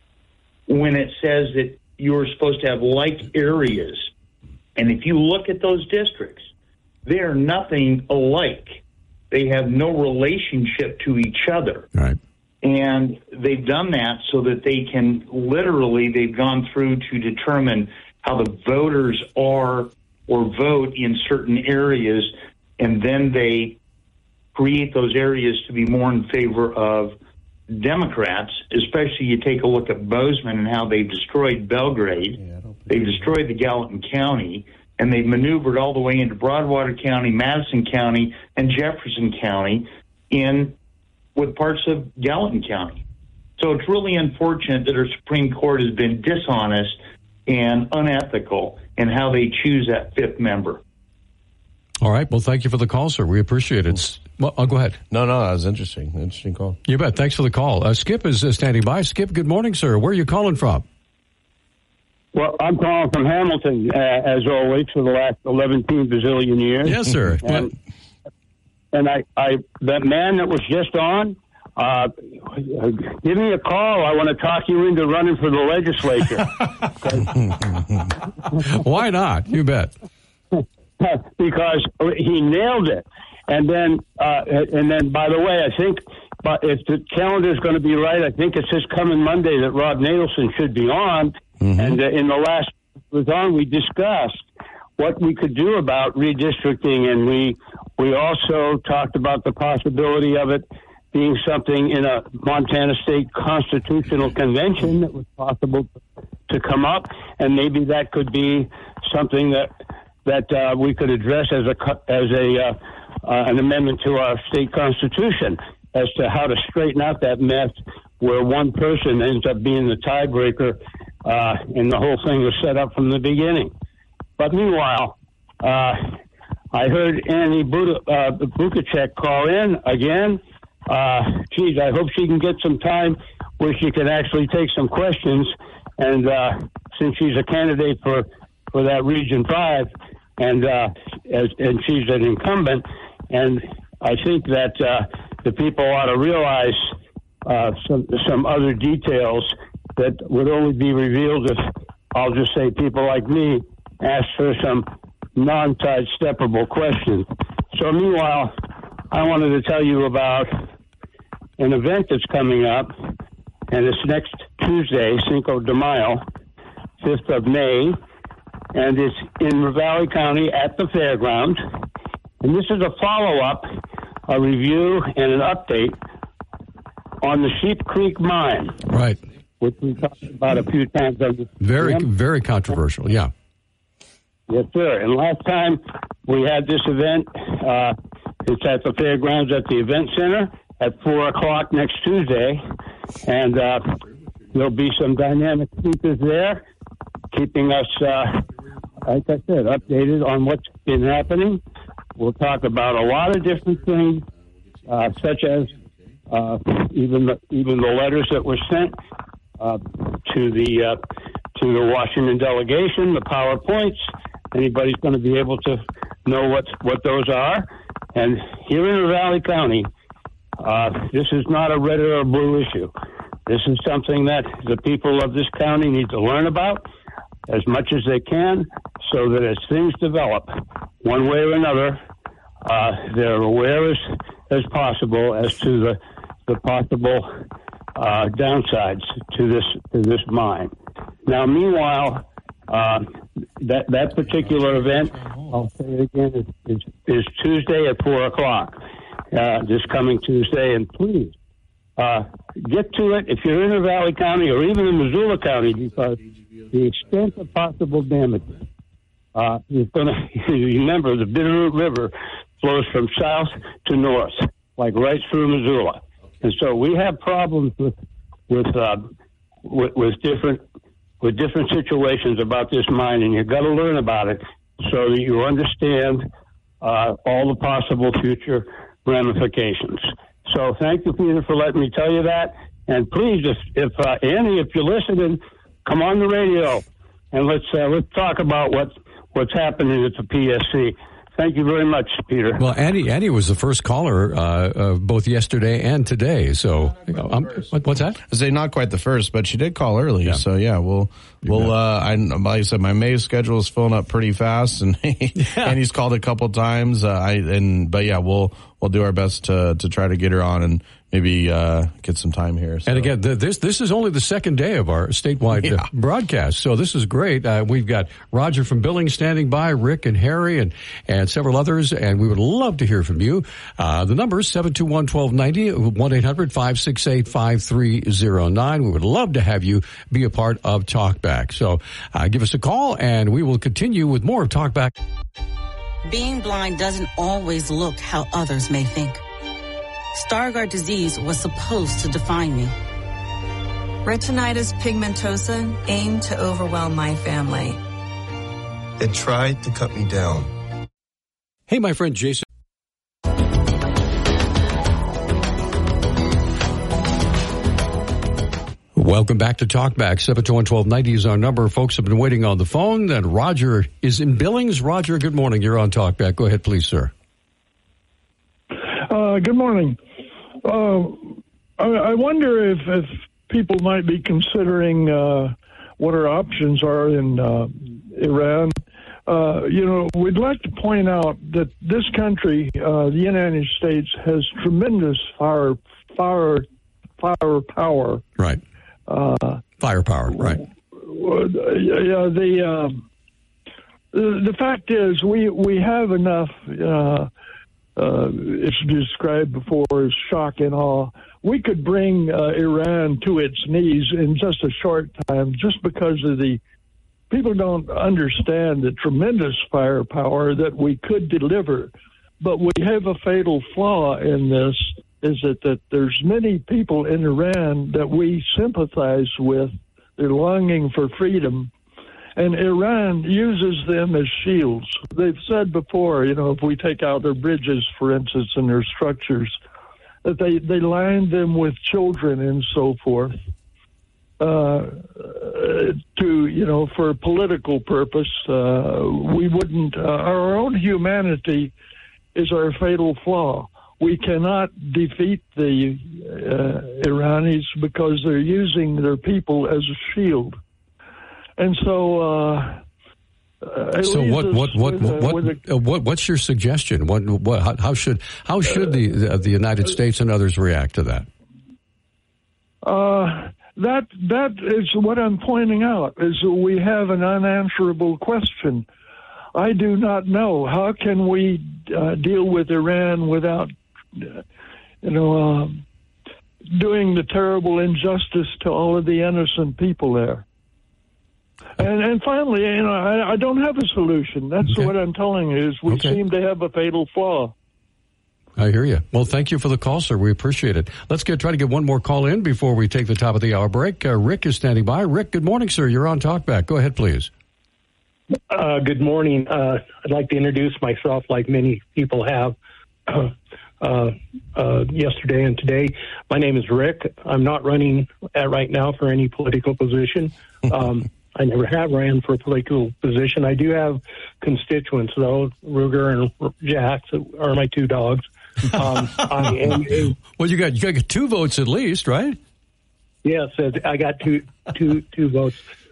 when it says that you're supposed to have like areas. And if you look at those districts, they are nothing alike. They have no relationship to each other. Right. And they've done that so that they can literally, they've gone through to determine how the voters are or vote in certain areas, and then they create those areas to be more in favor of Democrats, especially you take a look at Bozeman and how they've destroyed Belgrade. Yeah, they've destroyed the Gallatin County, and they've maneuvered all the way into Broadwater County, Madison County, and Jefferson County in with parts of Gallatin County. So it's really unfortunate that our Supreme Court has been dishonest and unethical in how they choose that fifth member. All right. Well, thank you for the call, sir. We appreciate it. Well, oh, go ahead. No, no, that was interesting. Interesting call. You bet. Thanks for the call. Uh, Skip is uh, standing by. Skip, good morning, sir. Where are you calling from? Well, I'm calling from Hamilton, uh, as always, for the last eleven bazillion years. Yes, sir. And, and I, I, that man that was just on, uh, give me a call. I want to talk you into running for the legislature. Why not? You bet. Because he nailed it. And then, uh, and then, by the way, I think, but if the calendar is going to be right, I think it's this coming Monday that Rob Nadelson should be on. Mm-hmm. And uh, in the last was on, we discussed what we could do about redistricting, and we we also talked about the possibility of it being something in a Montana State Constitutional Convention that was possible to come up, and maybe that could be something that that uh, we could address as a as a uh, uh, an amendment to our state constitution as to how to straighten out that mess where one person ends up being the tiebreaker, uh, and the whole thing was set up from the beginning. But meanwhile, uh, I heard Annie Buda, uh, Bukacek call in again. Uh, geez, I hope she can get some time where she can actually take some questions. And uh, since she's a candidate for, for that Region five, and uh, as, and she's an incumbent, and I think that uh, the people ought to realize uh, some some other details that would only be revealed if, I'll just say, people like me ask her some non-sidesteppable questions. So meanwhile, I wanted to tell you about an event that's coming up, and it's next Tuesday, Cinco de Mayo, fifth of May, and it's in Ravalli County at the fairgrounds. And this is a follow-up, a review, and an update on the Sheep Creek Mine. Right. Which we talked about a few times on this Very, program. very controversial, yeah. Yes, sir. And last time we had this event, uh, it's at the fairgrounds at the event center at four o'clock next Tuesday. And uh, there'll be some dynamic speakers there, keeping us, uh, like I said, updated on what's been happening. We'll talk about a lot of different things, uh, such as uh, even the, even the letters that were sent uh, to the uh, to the Washington delegation, the PowerPoints. Anybody's going to be able to know what what those are. And here in Ravalli County, uh, this is not a red or a blue issue. This is something that the people of this county need to learn about as much as they can, so that as things develop, one way or another, uh, they're aware as, as possible as to the, the possible uh, downsides to this to this mine. Now, meanwhile, uh, that that particular event, I'll say it again, is, is, is Tuesday at four o'clock, uh, this coming Tuesday. And please uh, get to it if you're in the Valley County or even in Missoula County, because the extent of possible damage uh, is going to. Remember, the Bitterroot River flows from south to north, like right through Missoula, and so we have problems with with uh, with, with different. with different situations about this mine, and you've got to learn about it so that you understand uh, all the possible future ramifications. So thank you, Peter, for letting me tell you that. And please, if, if uh, Annie, if you're listening, come on the radio and let's uh, let's talk about what what's happening at the P S C. Thank you very much, Peter. Well, Annie, Annie was the first caller uh, uh, both yesterday and today. So, you know, um, what, what's that? I say not quite the first, but she did call early. Yeah. So yeah, we'll we'll. Uh, I like I said, my May schedule is filling up pretty fast, and yeah. Annie's called a couple times. Uh, I and but yeah, we'll we'll do our best to to try to get her on and maybe uh, get some time here. So. And again, th- this this is only the second day of our statewide yeah. uh, broadcast, so this is great. Uh, we've got Roger from Billings standing by, Rick and Harry, and and several others, and we would love to hear from you. Uh, the number is seven two one, one two nine zero, one eight hundred, five six eight, five three zero nine. We would love to have you be a part of Talkback. So uh, give us a call, and we will continue with more of Talkback. Being blind doesn't always look how others may think. Stargardt disease was supposed to define me. Retinitis pigmentosa aimed to overwhelm my family. It tried to cut me down. Hey, my friend Jason. Welcome back to Talkback. seven two one, one two nine zero is our number. Folks have been waiting on the phone. And Roger is in Billings. Roger, good morning. You're on Talkback. Go ahead, please, sir. Uh, good morning. Uh, I, I wonder if, if people might be considering uh, what our options are in uh, Iran. Uh, you know, we'd like to point out that this country, uh, the United States, has tremendous fire, fire, fire power. Right. Uh, Firepower. Right. Yeah. The uh, the, the fact is, we we have enough. Uh, Uh, it's described before as shock and awe. We could bring uh, Iran to its knees in just a short time just because of the people don't understand the tremendous firepower that we could deliver. But we have a fatal flaw in this, is that, that there's many people in Iran that we sympathize with. They're longing for freedom. And Iran uses them as shields. They've said before, you know, if we take out their bridges, for instance, and their structures, that they, they line them with children and so forth uh, to, you know, for a political purpose. Uh, we wouldn't, uh, our own humanity is our fatal flaw. We cannot defeat the uh, Iranis because they're using their people as a shield. And so, uh, uh, so what, what, what, with, uh, what, with a, uh, what, what's your suggestion? What, what, how, how should, how should the, the, the United States and others react to that? Uh, that, that is what I'm pointing out, is that we have an unanswerable question. I do not know. How can we uh, deal with Iran without, uh, you know, uh, doing the terrible injustice to all of the innocent people there? And, and finally, you know, I, I don't have a solution. That's okay. What I'm telling you is we okay. seem to have a fatal flaw. I hear you. Well, thank you for the call, sir. We appreciate it. Let's get try to get one more call in before we take the top of the hour break. Uh, Rick is standing by. Rick, good morning, sir. You're on Talkback. Go ahead, please. Uh, good morning. Uh, I'd like to introduce myself like many people have uh, uh, uh, yesterday and today. My name is Rick. I'm not running at right now for any political position. Um I never have ran for a political position. I do have constituents, though. Ruger and Jax are my two dogs. Um, I am a, well, you got you got two votes at least, right? Yes, I got two two two votes.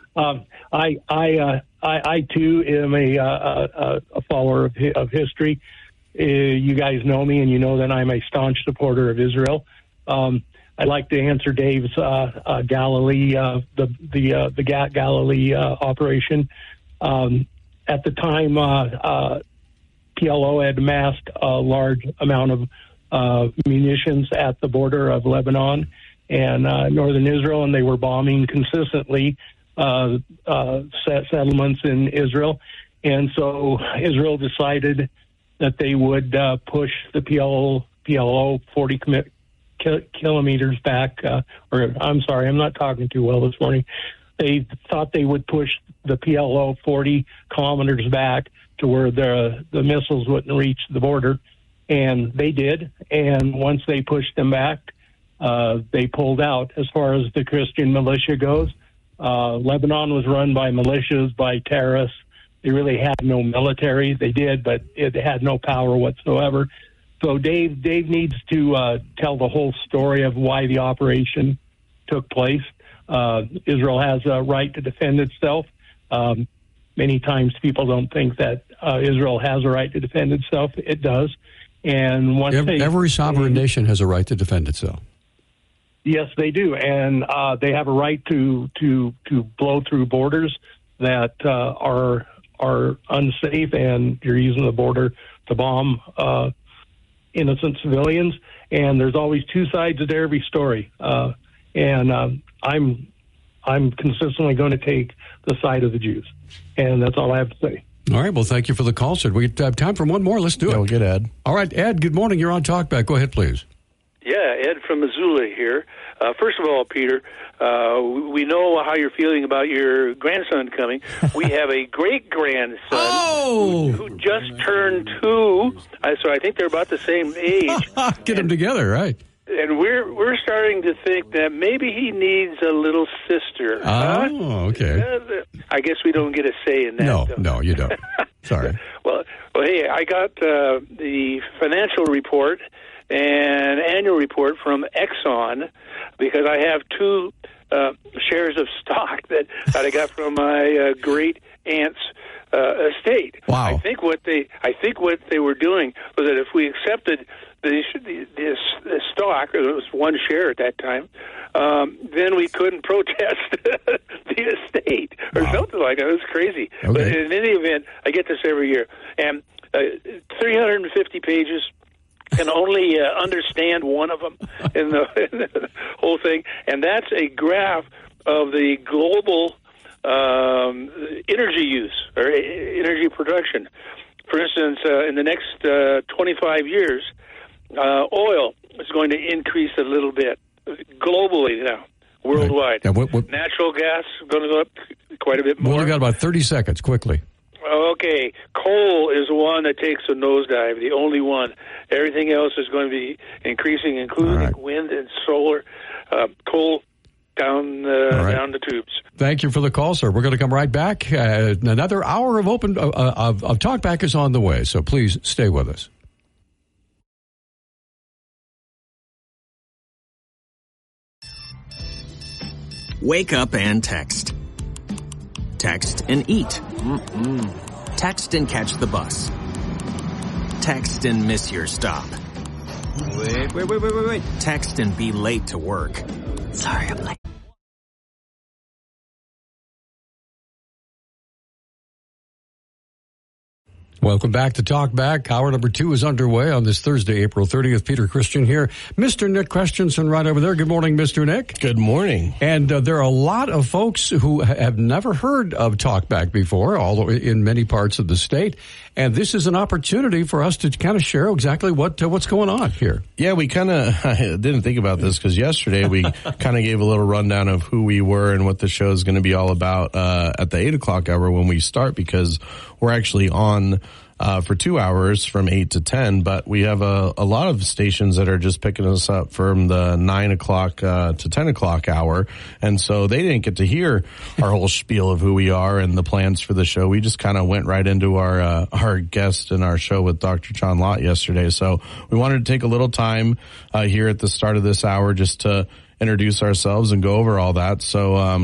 Um, I, I, uh, I, I too am a, uh, a, a follower of, of history. Uh, you guys know me, and you know that I'm a staunch supporter of Israel. Um, I'd like to answer Dave's uh, uh, Galilee, uh, the the uh, the Ga- Galilee uh, operation. Um, at the time, uh, uh, P L O had amassed a large amount of uh, munitions at the border of Lebanon and uh, northern Israel, and they were bombing consistently uh, uh, settlements in Israel. And so Israel decided that they would uh, push the P L O forty ki- kilometers back, uh, or I'm sorry, I'm not talking too well this morning. They thought they would push the P L O forty kilometers back to where the the missiles wouldn't reach the border, and they did. And once they pushed them back, uh, they pulled out. As far as the Christian militia goes, uh, Lebanon was run by militias, by terrorists. They really had no military. They did, but it had no power whatsoever. So Dave, Dave needs to uh, tell the whole story of why the operation took place. Uh, Israel has a right to defend itself. Um, many times people don't think that uh, Israel has a right to defend itself. It does. And once every, they, every sovereign they, nation has a right to defend itself. Yes, they do, and uh, they have a right to to to blow through borders that uh, are. are unsafe, and you're using the border to bomb uh, innocent civilians. And there's always two sides to every story. Uh, and um, I'm I'm consistently going to take the side of the Jews. And that's all I have to say. All right. Well, thank you for the call, sir. We have time for one more. Let's do yeah, it. We'll get Ed. All right, Ed, good morning. You're on Talkback. Go ahead, please. Yeah, Ed from Missoula here. Uh, first of all, Peter, uh, we know how you're feeling about your grandson coming. We have a great-grandson oh! who, who just turned two, uh, so I think they're about the same age. Get them together, right? And we're we're starting to think that maybe he needs a little sister. Oh, huh? okay. Uh, I guess we don't get a say in that. No, though. no, you don't. Sorry. well, well, hey, I got uh, the financial report and annual report from Exxon because I have two uh, shares of stock that, that I got from my uh, great aunt's uh, estate. Wow! I think what they I think what they were doing was that if we accepted this this, this stock, it was one share at that time, um, then we couldn't protest the estate or wow. something like that. It was crazy. Okay. But in any event, I get this every year, and uh, three hundred fifty pages. Can only uh, understand one of them in the, in the whole thing, and that's a graph of the global um, energy use or energy production. For instance, uh, in the next uh, twenty-five years, uh, oil is going to increase a little bit globally now, worldwide. Right. What, what, Natural gas is going to go up quite a bit more. Well, we got about thirty seconds, quickly. Okay, coal is one that takes a nosedive, the only one. Everything else is going to be increasing, including right. wind and solar. Uh, coal down uh, right. down the tubes. Thank you for the call, sir. We're going to come right back. Uh, another hour of open uh, of, of Talkback is on the way, so please stay with us. Wake up and text. Text and eat. Mm-mm. Text and catch the bus. Text and miss your stop. Wait, wait, wait, wait, wait, wait. Text and be late to work. Sorry, I'm late. Welcome back to Talk Back. Hour number two is underway on this Thursday, April thirtieth. Peter Christian here. Mister Nick Christensen right over there. Good morning, Mister Nick. Good morning. And uh, there are a lot of folks who have never heard of Talk Back before, although in many parts of the state. And this is an opportunity for us to kind of share exactly what uh, what's going on here. Yeah, we kind of I didn't think about this because yesterday we kind of gave a little rundown of who we were and what the show is going to be all about uh, at the eight o'clock hour when we start, because we're actually on uh, for two hours from eight to ten, but we have a, a lot of stations that are just picking us up from the nine o'clock uh, to ten o'clock hour, and so they didn't get to hear our whole spiel of who we are and the plans for the show. We just kind of went right into our uh, our guest and our show with Doctor John Lott yesterday, so we wanted to take a little time uh, here at the start of this hour just to introduce ourselves and go over all that. So um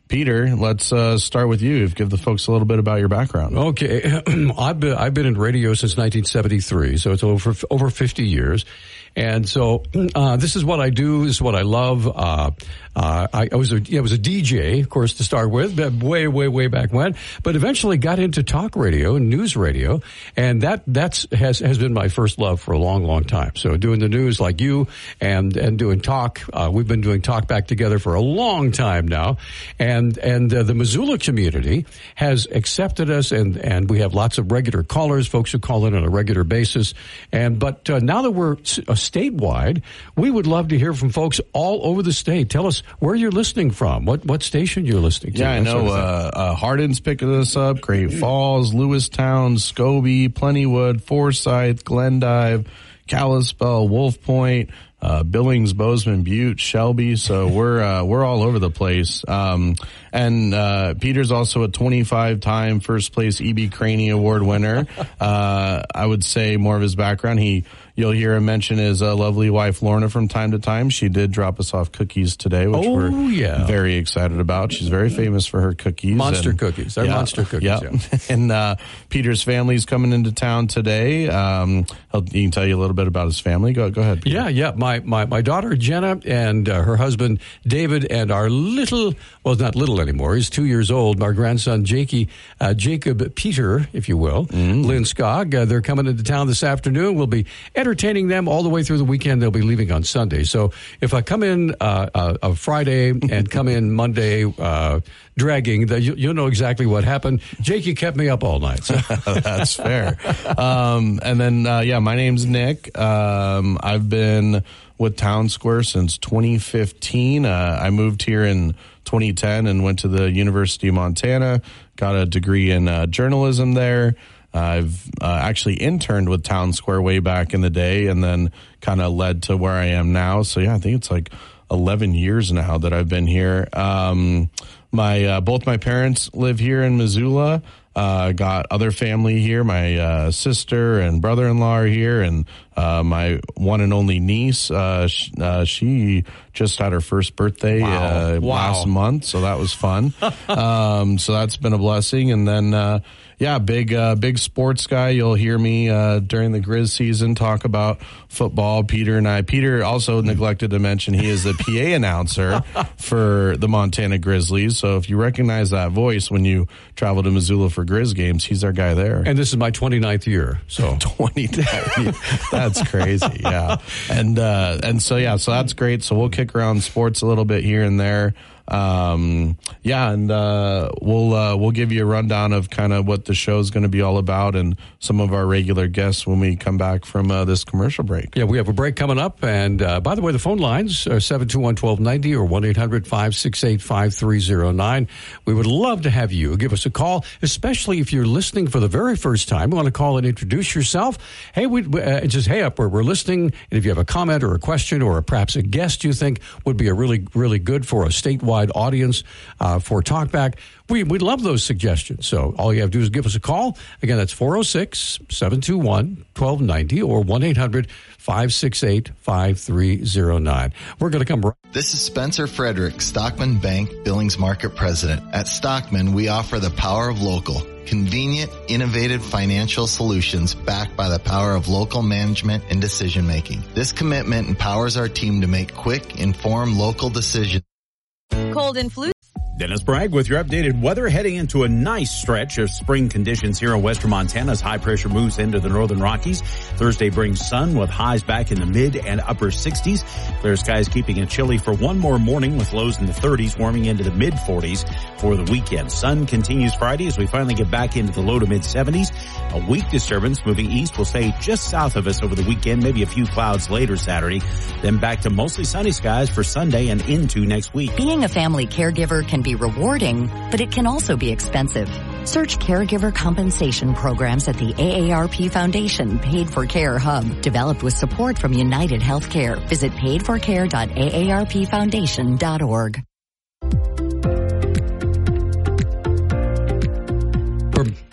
Peter, let's uh, start with you. Give the folks a little bit about your background. Okay, I've been I've been in radio since nineteen seventy-three, so it's over over fifty years. And so uh, this is what I do. This is what I love. Uh, uh, I, I was a I was a D J, of course, to start with, but way way way back when. But eventually got into talk radio and news radio, and that that's has has been my first love for a long long time. So doing the news like you and and doing talk, uh, we've been doing talk back together for a long time now, and and uh, the Missoula community has accepted us, and and we have lots of regular callers, folks who call in on a regular basis. And but uh, now that we're a statewide, we would love to hear from folks all over the state. Tell us where you're listening from, what what station you're listening to. Yeah, I know. Sort of uh, uh, Hardin's picking us up, Great Falls, Lewistown, Scobie, Plentywood, Forsyth, Glendive, Kalispell, Wolf Point, uh, Billings, Bozeman, Butte, Shelby. So we're uh, we're all over the place. Um, and uh, Peter's also a twenty-five time first place E B Craney Award winner. Uh, I would say more of his background. He You'll hear him mention his uh, lovely wife, Lorna, from time to time. She did drop us off cookies today, which oh, we're yeah. very excited about. She's very famous for her cookies. Monster and, cookies. They're yeah, monster cookies. Yeah. yeah. And uh, Peter's family's coming into town today. Um, he'll, he can tell you a little bit about his family. Go, go ahead, Peter. Yeah, yeah. My, my, my daughter, Jenna, and uh, her husband, David, and our little, well, not little anymore. He's two years old. Our grandson, Jakey, uh, Jacob Peter, if you will, mm. Lynn Skog. Uh, they're coming into town this afternoon. We'll be entertaining them all the way through the weekend. They'll be leaving on Sunday. So if I come in uh, uh, a Friday and come in Monday uh, dragging, the, you, you'll know exactly what happened. Jakey kept me up all night. So. That's fair. Um, and then, uh, yeah, my name's Nick. Um, I've been with Town Square since twenty fifteen. Uh, I moved here in twenty ten and went to the University of Montana, got a degree in uh, journalism there. I've uh, actually interned with Town Square way back in the day, and then kind of led to where I am now. So yeah, I think it's like eleven years now that I've been here. Um, my uh, both my parents live here in Missoula. Uh, got other family here. My uh, sister and brother-in-law are here, and uh, my one and only niece. Uh, sh- uh, she just had her first birthday wow. Uh, wow. last month, so that was fun. um, so that's been a blessing, and then. Uh, Yeah, big uh, big sports guy. You'll hear me uh, during the Grizz season talk about football. Peter and I. Peter also neglected to mention he is the P A announcer for the Montana Grizzlies. So if you recognize that voice when you travel to Missoula for Grizz games, he's our guy there. And this is my twenty-ninth year. So twenty-ninth. That's crazy. Yeah, and uh, and so yeah, so that's great. So we'll kick around sports a little bit here and there. Um, yeah, and, uh, we'll, uh, we'll give you a rundown of kind of what the show's going to be all about and some of our regular guests when we come back from, uh, this commercial break. Yeah, we have a break coming up. And, uh, by the way, the phone lines are seven two one, one two nine zero or one eight hundred, five six eight, five three zero nine. We would love to have you give us a call, especially if you're listening for the very first time. You want to call and introduce yourself. Hey, we, uh, just, hey, up, we're, we're listening. And if you have a comment or a question or perhaps a guest you think would be a really, really good for a statewide audience uh, for Talkback, we, we'd love those suggestions. So all you have to do is give us a call. Again, that's four oh six, seven two one, one two nine zero or one eight hundred, five six eight, five three zero nine. We're going to come right. This is Spencer Frederick, Stockman Bank Billings Market President. At Stockman, we offer the power of local. Convenient, innovative financial solutions backed by the power of local management and decision making. This commitment empowers our team to make quick, informed local decisions. Cold and flu. Dennis Bragg with your updated weather, heading into a nice stretch of spring conditions here in western Montana as high pressure moves into the northern Rockies. Thursday brings sun with highs back in the mid and upper sixties. Clear skies keeping it chilly for one more morning with lows in the thirties, warming into the mid forties for the weekend. Sun continues Friday as we finally get back into the low to mid seventies. A weak disturbance moving east will stay just south of us over the weekend, maybe a few clouds later Saturday. Then back to mostly sunny skies for Sunday and into next week. Being a family caregiver can be rewarding, but it can also be expensive. Search caregiver compensation programs at the A A R P Foundation Paid for Care Hub, developed with support from United Healthcare. Visit paid for care dot A A R P foundation dot org.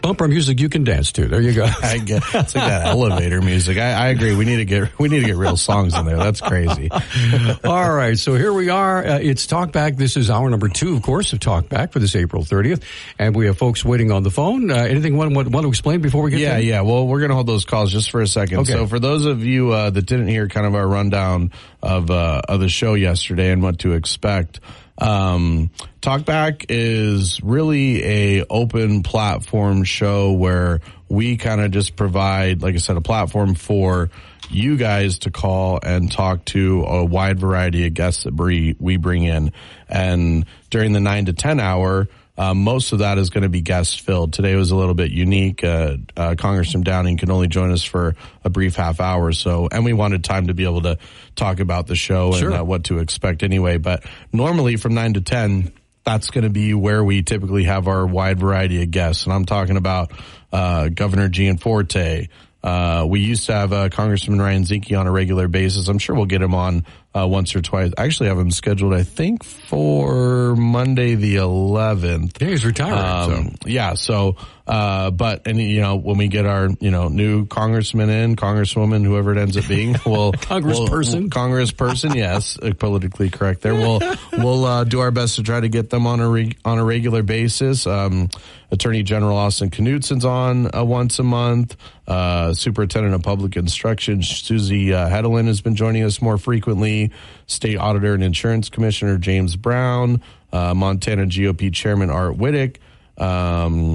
bumper music you can dance to. There you go. I get, it's like that elevator music. I, I agree. We need to get we need to get real songs in there. That's crazy. All right, so here we are. Uh, it's Talkback. This is hour number two, of course, of Talkback for this April thirtieth, and we have folks waiting on the phone. Uh, anything want, want, want to explain before we get? Yeah, there? yeah. Well, we're going to hold those calls just for a second. Okay. So, for those of you uh, that didn't hear kind of our rundown of uh, of the show yesterday and what to expect. Um, Talkback is really a open platform show where we kind of just provide, like I said, a platform for you guys to call and talk to a wide variety of guests that we, we bring in. And during the nine to ten hour, Uh, most of that is going to be guest filled. Today was a little bit unique. Uh, uh, Congressman Downing can only join us for a brief half hour. So, and we wanted time to be able to talk about the show Sure. and uh, what to expect anyway. But normally from nine to ten, that's going to be where we typically have our wide variety of guests. And I'm talking about, uh, Governor Gianforte. Uh, we used to have, uh, Congressman Ryan Zinke on a regular basis. I'm sure we'll get him on, uh, once or twice. I actually have him scheduled, I think, for Monday the eleventh. Yeah, he's retiring. Um, so. Yeah, so, uh, but, and, you know, when we get our, you know, new congressman in, congresswoman, whoever it ends up being, we'll. Congressperson? We'll, congressperson, yes, uh, politically correct there. We'll, we'll, uh, do our best to try to get them on a, re- on a regular basis. Um, Attorney General Austin Knutson's on uh, once a month. Uh, Superintendent of Public Instruction Susie uh, Hedelin has been joining us more frequently. State Auditor and Insurance Commissioner James Brown. Uh, Montana G O P Chairman Art Whittick. Um,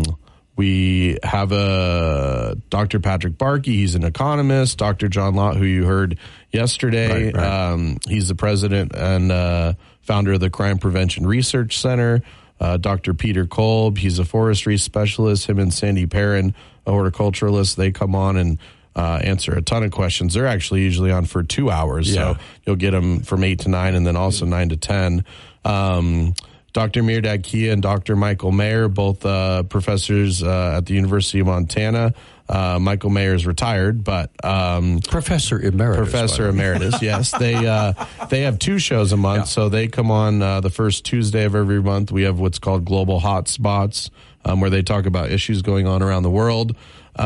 we have a Doctor Patrick Barkey. He's an economist. Doctor John Lott, who you heard yesterday. Right, right. Um, he's the president and uh, founder of the Crime Prevention Research Center. Uh, Doctor Peter Kolb, he's a forestry specialist. Him and Sandy Perrin, a horticulturalist, they come on and uh, answer a ton of questions. They're actually usually on for two hours, Yeah. so you'll get them from eight to nine, and then also nine to ten. Um, Doctor Mirdad Kia and Doctor Michael Mayer, both uh, professors uh, at the University of Montana. Uh, Michael Mayer is retired, but um, Professor Emeritus. Professor Emeritus, yes. They uh, they have two shows a month, Yeah. so they come on uh, the first Tuesday of every month. We have what's called Global Hotspots, um, where they talk about issues going on around the world.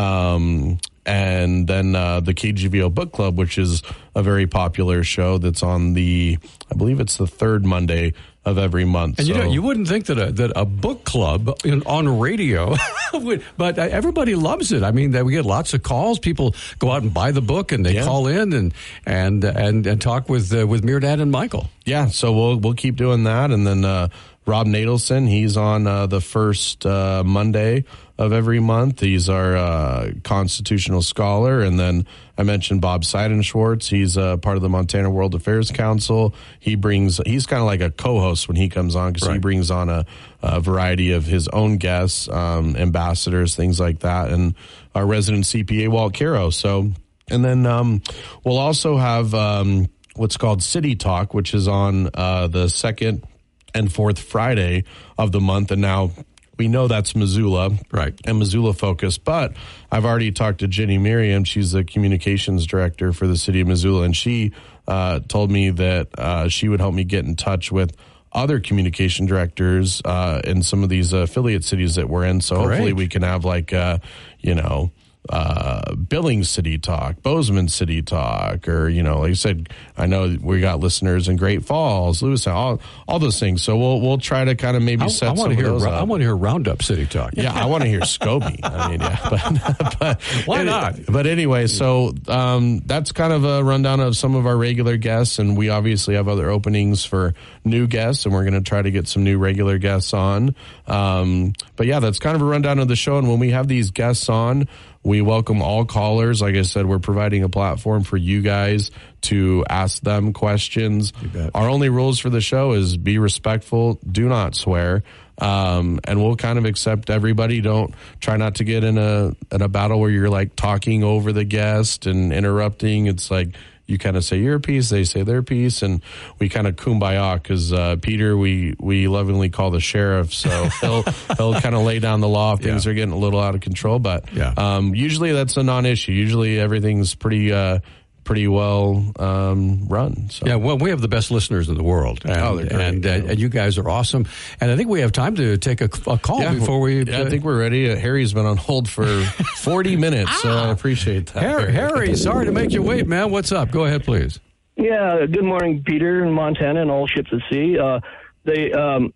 Um, and then uh, the K G V O Book Club, which is a very popular show that's on the, I believe it's the third Monday of every month. And so, you know, you wouldn't think that a, that a book club in, on radio would, but uh, everybody loves it. I mean, that we get lots of calls. People go out and buy the book, and they Yeah. call in and and and, and talk with uh, with Mirdad and Michael. Yeah, so we'll we'll keep doing that, and then uh, Rob Nadelson, he's on uh, the first uh, Monday of every month. He's our uh, constitutional scholar, and then I mentioned Bob Seidenschwartz. He's uh, part of the Montana World Affairs Council. He brings he's kind of like a co-host when he comes on because Right. he brings on a, a variety of his own guests, um, ambassadors, things like that, and our resident C P A Walt Caro. So, and then um, we'll also have um, what's called City Talk, which is on uh, the second and fourth Friday of the month, and now we know that's Missoula, right, and Missoula focused, but I've already talked to Jenny Miriam. She's the communications director for the city of Missoula, and she uh, told me that uh, she would help me get in touch with other communication directors uh, in some of these affiliate cities that we're in. So Great. hopefully we can have like, uh, you know, uh, Billings City Talk, Bozeman City Talk, or, you know, like I said, I know we got listeners in Great Falls, Lewis, all, all those things. So we'll, we'll try to kind of maybe I, set I some want of to hear. those I up. want to hear Roundup City Talk. Yeah, I want to hear Scobie. I mean, yeah, but, but Why not? But anyway, so um, that's kind of a rundown of some of our regular guests, and we obviously have other openings for new guests, and we're going to try to get some new regular guests on. Um, but yeah, that's kind of a rundown of the show. And when we have these guests on, we welcome all callers. Like I said, we're providing a platform for you guys to ask them questions. Our only rules for the show is be respectful, do not swear, um, and we'll kind of accept everybody. Don't try not to get in a in a battle where you're like talking over the guest and interrupting. It's like you kind of say your piece, they say their piece, and we kind of kumbaya because uh, Peter, we we lovingly call the sheriff, so he'll he'll kind of lay down the law if things Yeah. are getting a little out of control. But Yeah. um, usually that's a non-issue. Usually everything's pretty uh, pretty well um, run. So. Yeah, well, we have the best listeners in the world. And, oh, they're great. And, uh, and you guys are awesome. And I think we have time to take a, a call yeah, before we... Yeah, uh, I think we're ready. Uh, Harry's been on hold for forty minutes, so I appreciate that. Harry, Harry, sorry to make you wait, man. What's up? Go ahead, please. Yeah, good morning, Peter in Montana and all ships at sea. Uh, they... Um,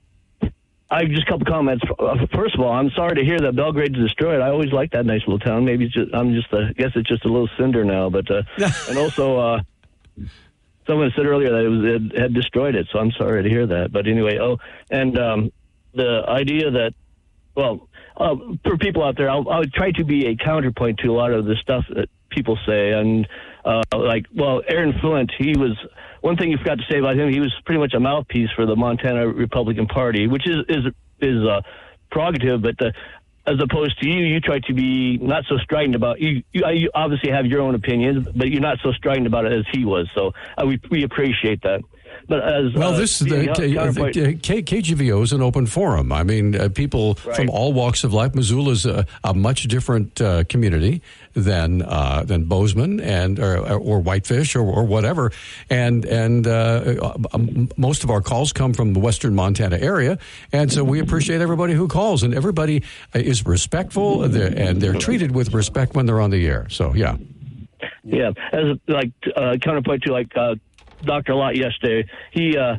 I just a couple comments. First of all, I'm sorry to hear that Belgrade's destroyed. I always liked that nice little town. Maybe it's just, I'm just, a, I guess it's just a little cinder now. But uh, and also, uh, someone said earlier that it was it had destroyed it. So I'm sorry to hear that. But anyway, oh, and um, the idea that, well, uh, for people out there, I'll, I'll try to be a counterpoint to a lot of the stuff that people say. And uh, like, well, Aaron Flint, he was. One thing you forgot to say about him, he was pretty much a mouthpiece for the Montana Republican Party, which is is is uh, prerogative. But uh, as opposed to you, you try to be not so strident about you. You, you obviously have your own opinions, but you're not so strident about it as he was. So uh, we we appreciate that. But as well, uh, this is the, the K, K G V O is an open forum. I mean, uh, people right. from all walks of life. Missoula is a, a much different uh, community than uh, than Bozeman and or, or Whitefish or, or whatever. And and uh, most of our calls come from the Western Montana area, and so we appreciate everybody who calls, and everybody is respectful, and they're treated with respect when they're on the air. So yeah, yeah. As like uh, counterpoint to like. Uh, Doctor Lott yesterday, he, uh,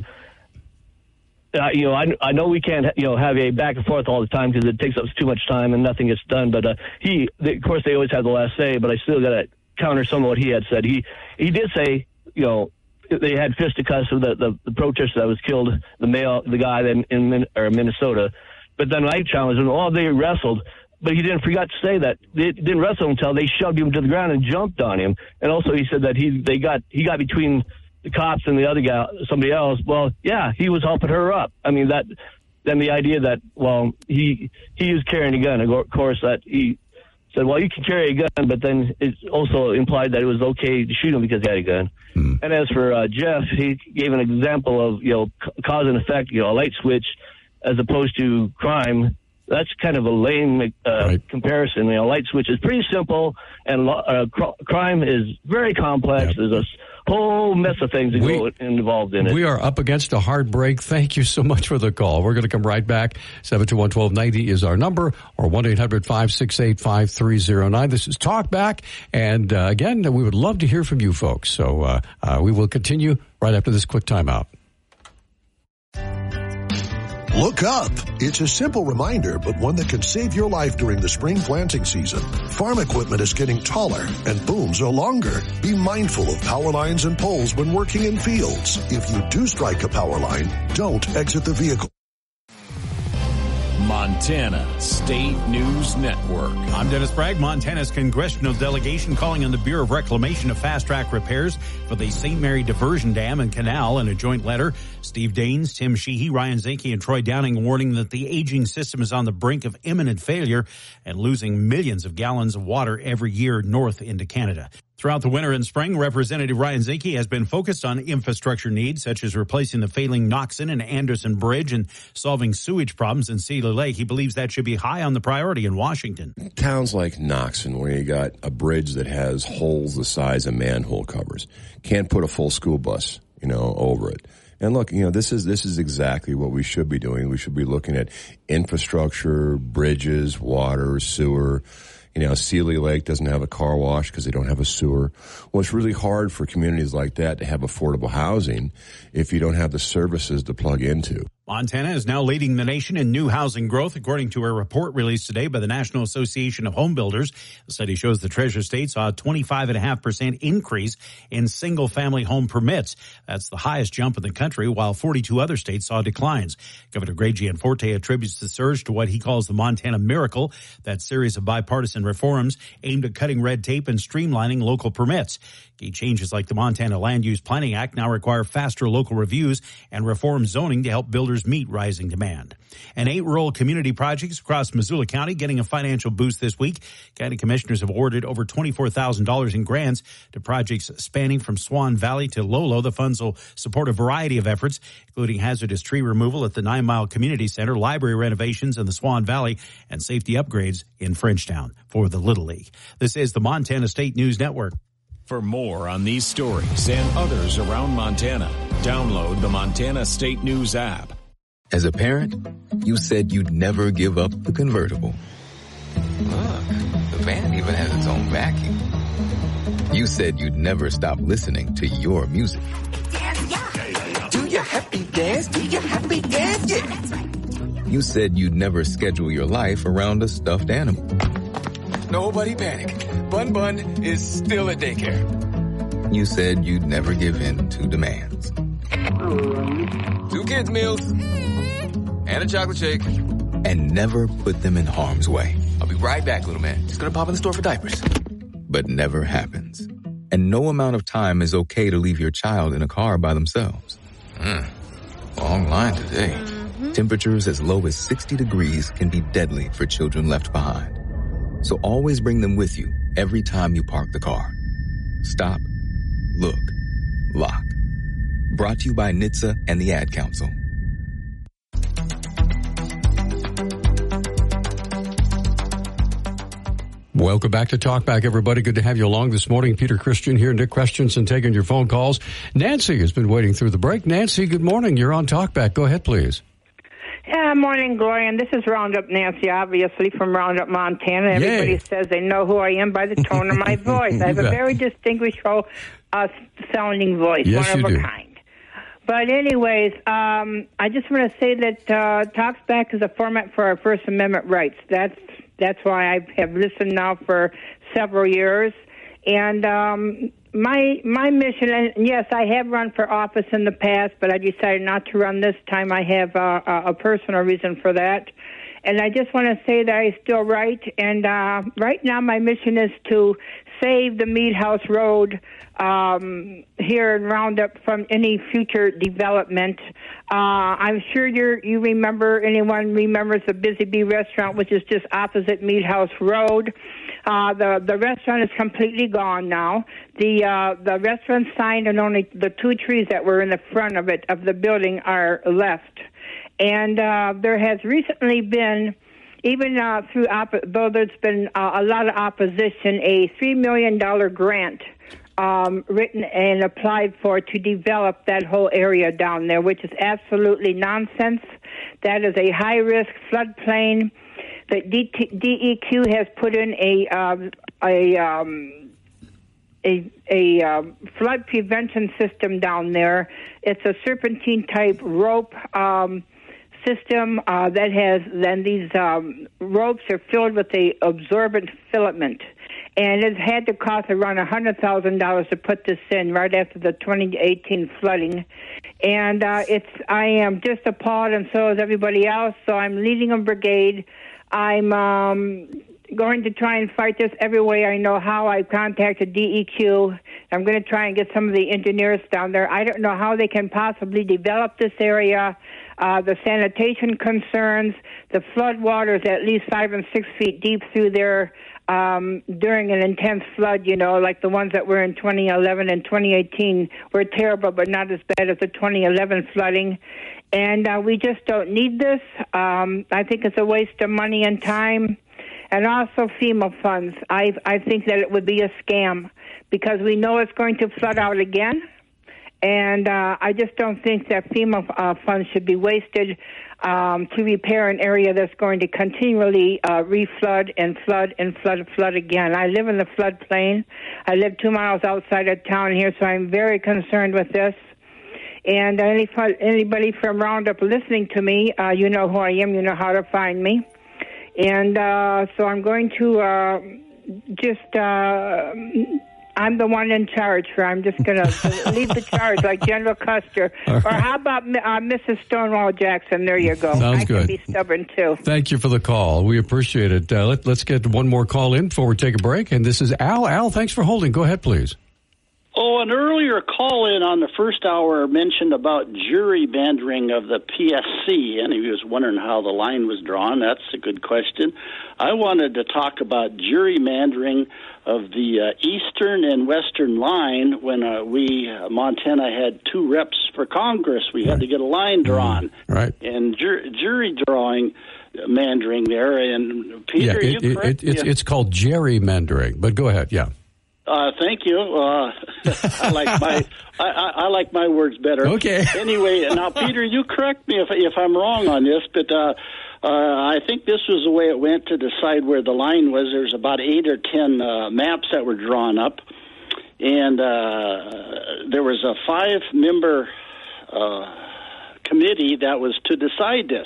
uh, you know, I, I know we can't, you know, have a back and forth all the time because it takes up too much time and nothing gets done. But uh, he, they, of course, they always have the last say. But I still got to counter some of what he had said. He, he did say, you know, they had fisticuffs with the, the, the protester that was killed, the male, the guy in, in or Minnesota. But then I challenged him. Oh, they wrestled. But he didn't forget to say that they didn't wrestle until they shoved him to the ground and jumped on him. And also, he said that he they got he got between the cops and the other guy, somebody else. Well, yeah, he was helping her up. I mean, that, then the idea that, well, he, he was carrying a gun. Of course, that he said, well, you can carry a gun, but then it also implied that it was okay to shoot him because he had a gun. Hmm. And as for uh, Jeff, he gave an example of, you know, cause and effect, you know, a light switch as opposed to crime. That's kind of a lame uh, right. comparison. You know, light switch is pretty simple, and uh, cr- crime is very complex. Yep. There's a whole mess of things that we, go involved in it. We are up against a hard break. Thank you so much for the call. We're going to come right back. seven two one, one two nine zero is our number, or one eight hundred, five six eight, five three zero nine. This is Talk Back, and uh, again, we would love to hear from you folks. So uh, uh, we will continue right after this quick timeout. Look up. It's a simple reminder, but one that can save your life during the spring planting season. Farm equipment is getting taller and booms are longer. Be mindful of power lines and poles when working in fields. If you do strike a power line, don't exit the vehicle. Montana State News Network. I'm Dennis Bragg. Montana's congressional delegation calling on the Bureau of Reclamation to fast-track repairs for the Saint Mary Diversion Dam and Canal. In a joint letter, Steve Daines, Tim Sheehy, Ryan Zinke, and Troy Downing warning that the aging system is on the brink of imminent failure and losing millions of gallons of water every year north into Canada. Throughout the winter and spring, Representative Ryan Zinke has been focused on infrastructure needs, such as replacing the failing Knoxon and Anderson Bridge and solving sewage problems in Cedar Lake. He believes that should be high on the priority in Washington. Towns like Knoxon, where you got a bridge that has holes the size of manhole covers, can't put a full school bus, you know, over it. And look, you know, this is this is exactly what we should be doing. We should be looking at infrastructure, bridges, water, sewer. You know, Sealy Lake doesn't have a car wash because they don't have a sewer. Well, it's really hard for communities like that to have affordable housing if you don't have the services to plug into. Montana is now leading the nation in new housing growth, according to a report released today by the National Association of Home Builders. The study shows the Treasure State saw a twenty-five point five percent increase in single-family home permits. That's the highest jump in the country, while forty-two other states saw declines. Governor Greg Gianforte attributes the surge to what he calls the Montana Miracle, that series of bipartisan reforms aimed at cutting red tape and streamlining local permits. Key changes like the Montana Land Use Planning Act now require faster local reviews and reform zoning to help builders meet rising demand. And eight rural community projects across Missoula County getting a financial boost this week. County commissioners have awarded over twenty-four thousand dollars in grants to projects spanning from Swan Valley to Lolo. The funds will support a variety of efforts, including hazardous tree removal at the Nine Mile Community Center, library renovations in the Swan Valley, and safety upgrades in Frenchtown for the Little League. This is the Montana State News Network. For more on these stories and others around Montana, download the Montana State News app. As a parent, you said you'd never give up the convertible. Look, the van even has its own vacuum. You said you'd never stop listening to your music. Do your happy dance, do your happy dance, yeah. You said you'd never schedule your life around a stuffed animal. Nobody panic. Bun Bun is still at daycare. You said you'd never give in to demands. Two kids' meals and a chocolate shake. And never put them in harm's way. I'll be right back, little man. Just gonna pop in the store for diapers. But never happens. And no amount of time is okay to leave your child in a car by themselves. Mm, long line today. Mm-hmm. Temperatures as low as sixty degrees can be deadly for children left behind. So always bring them with you every time you park the car. Stop, look, lock. Brought to you by N H T S A and the Ad Council. Welcome back to Talkback, everybody. Good to have you along this morning. Peter Christian here, Nick Christensen taking your phone calls. Nancy has been waiting through the break. Nancy, good morning. You're on Talkback. Go ahead, please. Yeah, morning, Gloria. And this is Roundup Nancy, obviously, from Roundup, Montana. Everybody Yay. says they know who I am by the tone of my voice. I have a very distinguished uh, sounding voice, yes, one of you a do. kind. But anyways, um, I just want to say that uh, Talkback is a format for our First Amendment rights. That's that's why I have listened now for several years. And um, my my mission, and yes, I have run for office in the past, but I decided not to run this time. I have uh, a, a personal reason for that. And I just want to say that I still write. And uh, right now my mission is to save the Mead House Road um, here in Roundup from any future development. Uh, I'm sure you you remember, anyone remembers the Busy Bee Restaurant, which is just opposite Mead House Road. Uh, the the restaurant is completely gone now. The uh, the restaurant sign and only the two trees that were in the front of it of the building are left. And uh, there has recently been, even uh, through op- though there's been uh, a lot of opposition, a three million dollars grant um, written and applied for to develop that whole area down there, which is absolutely nonsense. That is a high-risk floodplain. The D E Q has put in a um, a um, a, a um, flood prevention system down there. It's a serpentine-type rope um, system uh, that has, then these um, ropes are filled with a absorbent filament. And it had to cost around one hundred thousand dollars to put this in right after the twenty eighteen flooding. And uh, it's I am just appalled, and so is everybody else. So I'm leading a brigade. I'm um, going to try and fight this every way I know how. I've contacted D E Q. I'm going to try and get some of the engineers down there. I don't know how they can possibly develop this area. Uh, the sanitation concerns, the flood water is at least five and six feet deep through there um, during an intense flood, you know, like the ones that were in twenty eleven and twenty eighteen were terrible, but not as bad as the twenty eleven flooding. And uh, we just don't need this. Um, I think it's a waste of money and time. And also FEMA funds. I I think that it would be a scam because we know it's going to flood out again. And uh, I just don't think that FEMA uh, funds should be wasted um, to repair an area that's going to continually uh, reflood and flood and flood and flood again. I live in the floodplain. I live two miles outside of town here, so I'm very concerned with this. And any anybody from Roundup listening to me, uh, you know who I am. You know how to find me. And uh, so I'm going to uh, just... Uh, I'm the one in charge, for I'm just going to lead the charge like General Custer. Right. Or how about uh, Missus Stonewall Jackson? There you go. Sounds I good. can be stubborn, too. Thank you for the call. We appreciate it. Uh, let, let's get one more call in before we take a break. And this is Al. Al, thanks for holding. Go ahead, please. Oh, an earlier call-in on the first hour mentioned about gerrymandering of the P S C, and he was wondering how the line was drawn. That's a good question. I wanted to talk about gerrymandering of the uh, eastern and western line when uh, we, uh, Montana, had two reps for Congress. We had to get a line drawn. Right. And jur- jury drawing, uh, mandering there. And Peter, yeah, it, you it, correct it, it's, me. it's called gerrymandering, but go ahead, yeah. Uh, thank you. Uh, I like my I, I, I like my words better. Okay. Anyway, now Peter, you correct me if if I'm wrong on this, but uh, uh, I think this was the way it went to decide where the line was. There's about eight or ten uh, maps that were drawn up, and uh, there was a five-member uh, committee that was to decide this.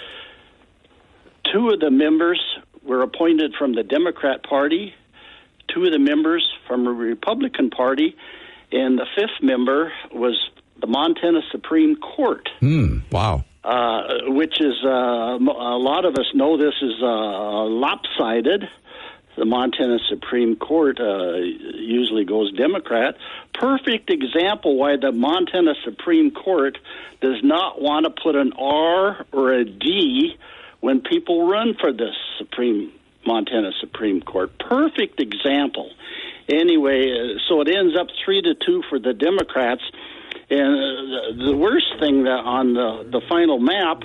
Two of the members were appointed from the Democrat Party. Two of the members from the Republican Party, and the fifth member was the Montana Supreme Court. Hmm. Wow. Uh, which is, uh, a lot of us know this is uh, lopsided. The Montana Supreme Court uh, usually goes Democrat. Perfect example why the Montana Supreme Court does not want to put an R or a D when people run for the Supreme Montana Supreme Court. Perfect example. Anyway, uh, so it ends up three to two for the Democrats. And uh, the, the worst thing that on the, the final map,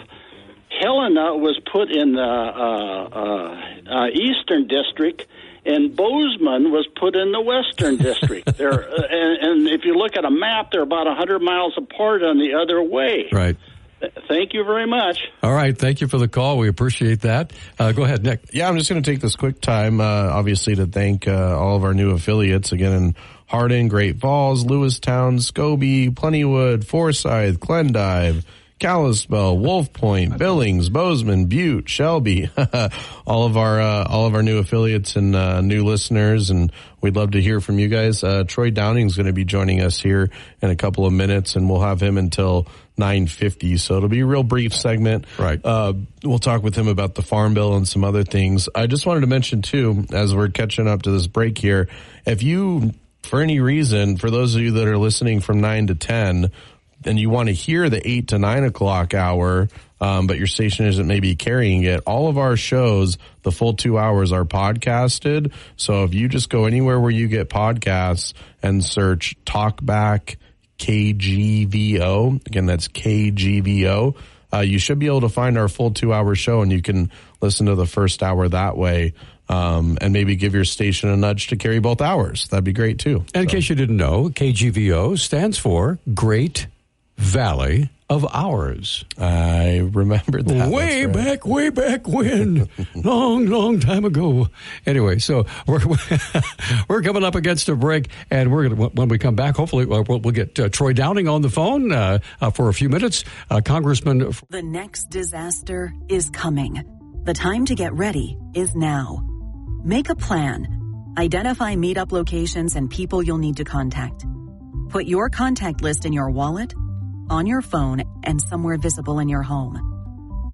Helena was put in the uh, uh, uh, Eastern District, and Bozeman was put in the Western District. They're, uh, and, and if you look at a map, they're about one hundred miles apart on the other way. Right. Thank you very much. All right. Thank you for the call. We appreciate that. Uh, go ahead, Nick. Yeah, I'm just going to take this quick time, uh, obviously, to thank uh, all of our new affiliates. Again, in Hardin, Great Falls, Lewistown, Scobie, Plentywood, Forsyth, Glendive, Kalispell, Wolf Point, Billings, Bozeman, Butte, Shelby, all of our uh, all of our new affiliates and uh, new listeners, and we'd love to hear from you guys. Uh, Troy Downing is going to be joining us here in a couple of minutes, and we'll have him until nine fifty, so it'll be a real brief segment. Right. Uh, we'll talk with him about the Farm Bill and some other things. I just wanted to mention, too, as we're catching up to this break here, if you, for any reason, for those of you that are listening from nine to ten, and you want to hear the eight to nine o'clock hour, um, but your station isn't maybe carrying it, all of our shows, the full two hours, are podcasted. So if you just go anywhere where you get podcasts and search Talkback K G V O, again, that's K G V O, uh, you should be able to find our full two hour show, and you can listen to the first hour that way. Um, and maybe give your station a nudge to carry both hours. That'd be great, too. And in so. case you didn't know, K G V O stands for Great Valley of Ours. I remembered that. Way right. back, way back when. long, long time ago. Anyway, so we're we're coming up against a break, and we're gonna, when we come back, hopefully we'll, we'll get uh, Troy Downing on the phone uh, uh, for a few minutes. Uh, Congressman. The next disaster is coming. The time to get ready is now. Make a plan. Identify meetup locations and people you'll need to contact. Put your contact list in your wallet, on your phone, and somewhere visible in your home.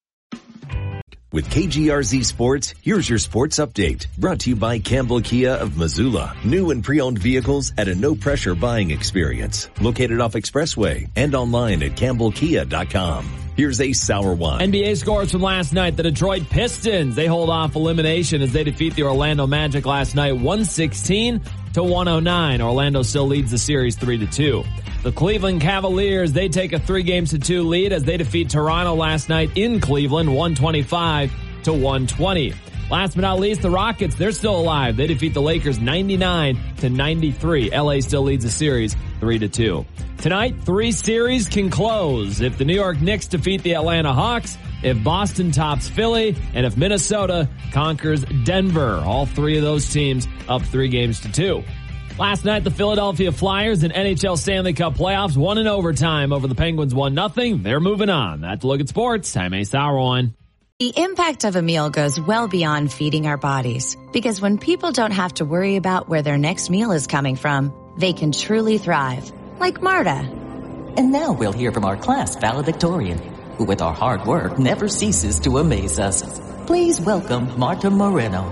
With K G R Z Sports, here's your sports update. Brought to you by Campbell Kia of Missoula. New and pre-owned vehicles at a no-pressure buying experience. Located off Expressway and online at campbell kia dot com. Here's Ace Sauerwein. N B A scores from last night. The Detroit Pistons, they hold off elimination as they defeat the Orlando Magic last night one sixteen to one oh nine. Orlando still leads the series three to two. The Cleveland Cavaliers, they take a three games to two lead as they defeat Toronto last night in Cleveland one twenty-five to one twenty. Last but not least, the Rockets, they're still alive. They defeat the Lakers ninety-nine to ninety-three. L A still leads the series three to two. Tonight, three series can close if the New York Knicks defeat the Atlanta Hawks, if Boston tops Philly, and if Minnesota conquers Denver. All three of those teams up three games to two. Last night, the Philadelphia Flyers in N H L Stanley Cup playoffs won in overtime over the Penguins one nothing. They're moving on. That's a look at sports. I'm Ace Sauerwein. The impact of a meal goes well beyond feeding our bodies, because when people don't have to worry about where their next meal is coming from, they can truly thrive. Like Marta. And now we'll hear from our class valedictorian, who with our hard work never ceases to amaze us. Please welcome Marta Moreno.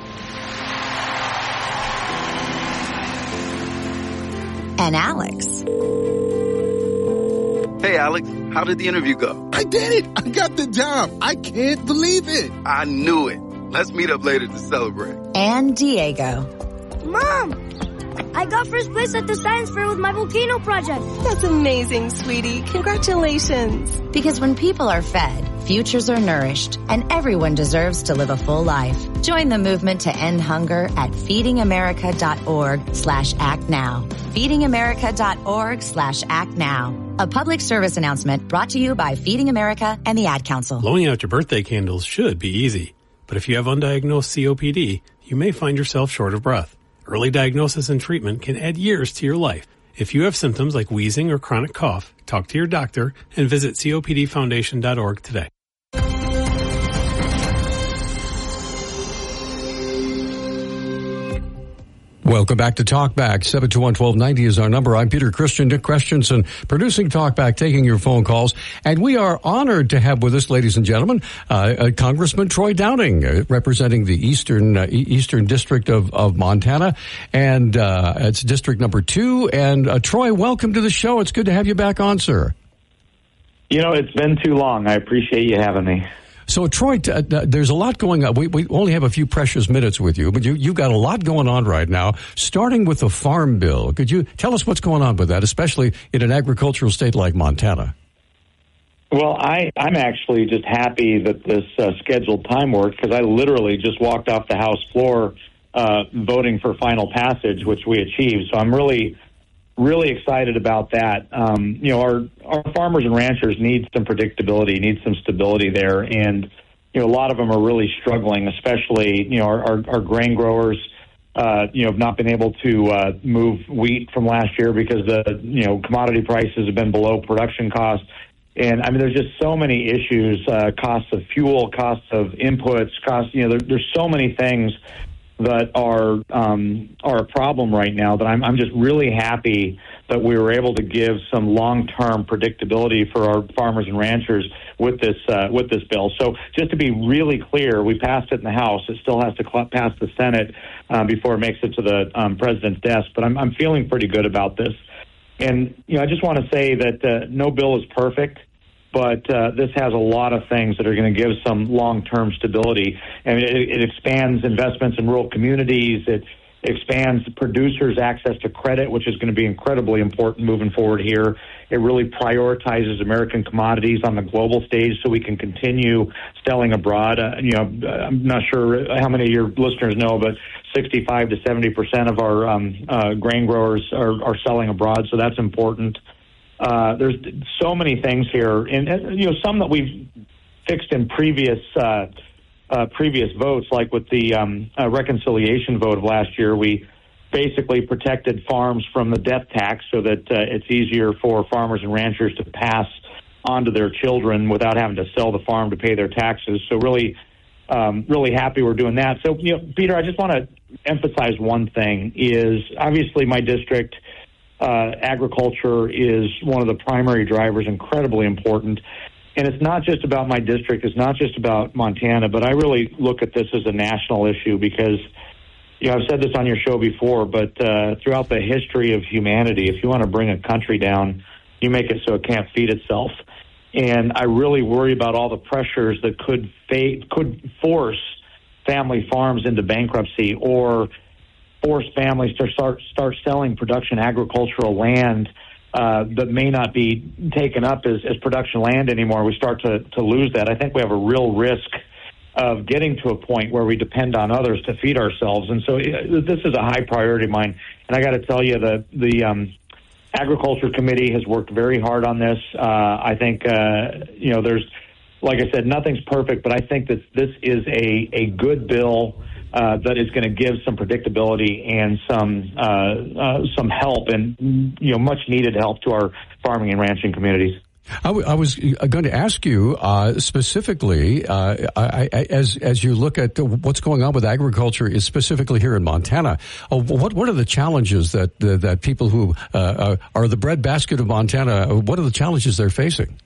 And Alex. Hey, Alex, how did the interview go? I did it! I got the job! I can't believe it! I knew it. Let's meet up later to celebrate. And Diego. Mom! I got first place at the science fair with my volcano project. That's amazing, sweetie. Congratulations. Because when people are fed, Futures are nourished, and everyone deserves to live a full life. Join the movement to end hunger at feedingamerica.org slash act now. feedingamerica.org slash act now. A public service announcement brought to you by Feeding America and the Ad Council. Blowing out your birthday candles should be easy, but if you have undiagnosed C O P D, you may find yourself short of breath. Early diagnosis and treatment can add years to your life. If you have symptoms like wheezing or chronic cough, talk to your doctor and visit C O P D foundation dot org today. Welcome back to Talkback. seven two one, one two nine zero is our number. I'm Peter Christian, Dick Christensen, producing Talkback, taking your phone calls. And we are honored to have with us, ladies and gentlemen, uh, uh, Congressman Troy Downing, uh, representing the Eastern uh, Eastern District of, of Montana. And uh, it's District Number Two. And uh, Troy, welcome to the show. It's good to have you back on, sir. You know, it's been too long. I appreciate you having me. So, Troy, uh, there's a lot going on. We, we only have a few precious minutes with you, but you, you've got a lot going on right now, starting with the Farm Bill. Could you tell us what's going on with that, especially in an agricultural state like Montana? Well, I, I'm actually just happy that this uh, scheduled time worked, because I literally just walked off the House floor uh, voting for final passage, which we achieved. So I'm really... really excited about that. Um, you know, our, our farmers and ranchers need some predictability, need some stability there. And, you know, a lot of them are really struggling, especially, you know, our, our, our grain growers, uh, you know, have not been able to uh, move wheat from last year because the, you know, commodity prices have been below production costs. And, I mean, there's just so many issues, uh, costs of fuel, costs of inputs, costs, you know, there, there's so many things that are um, are a problem right now that I'm, I'm just really happy that we were able to give some long-term predictability for our farmers and ranchers with this uh, with this bill. So just to be really clear, we passed it in the House. It still has to cl- pass the Senate uh, before it makes it to the um, president's desk. But I'm, I'm feeling pretty good about this. And you know, I just want to say that uh, no bill is perfect, but uh, this has a lot of things that are going to give some long-term stability. And it, it expands investments in rural communities. It expands producers' access to credit, which is going to be incredibly important moving forward here. It really prioritizes American commodities on the global stage so we can continue selling abroad. Uh, you know, I'm not sure how many of your listeners know, but sixty-five to seventy percent of our um, uh, grain growers are, are selling abroad, so that's important. Uh, there's so many things here, and, and you know, some that we've fixed in previous uh, uh, previous votes, like with the um, uh, reconciliation vote of last year. We basically protected farms from the death tax so that uh, it's easier for farmers and ranchers to pass on to their children without having to sell the farm to pay their taxes. So really, um, really happy we're doing that. So, you know, Peter, I just want to emphasize one thing: is obviously my district. Uh, agriculture is one of the primary drivers, incredibly important. And it's not just about my district, it's not just about Montana, but I really look at this as a national issue because, you know, I've said this on your show before, but uh, throughout the history of humanity, if you want to bring a country down, you make it so it can't feed itself. And I really worry about all the pressures that could fa- could force family farms into bankruptcy or force families to start start selling production agricultural land uh, that may not be taken up as, as production land anymore. We start to, to lose that. I think we have a real risk of getting to a point where we depend on others to feed ourselves. And so this is a high priority of mine. And I got to tell you, the, the um, Agriculture Committee has worked very hard on this. Uh, I think, uh, you know, there's, like I said, nothing's perfect, but I think that this is a, a good bill Uh, that is going to give some predictability and some uh, uh, some help and, you know, much needed help to our farming and ranching communities. I, w- I was going to ask you uh, specifically, uh, I, I, as as you look at what's going on with agriculture, is specifically here in Montana. Uh, what what are the challenges that uh, that people who uh, are the breadbasket of Montana? What are the challenges they're facing?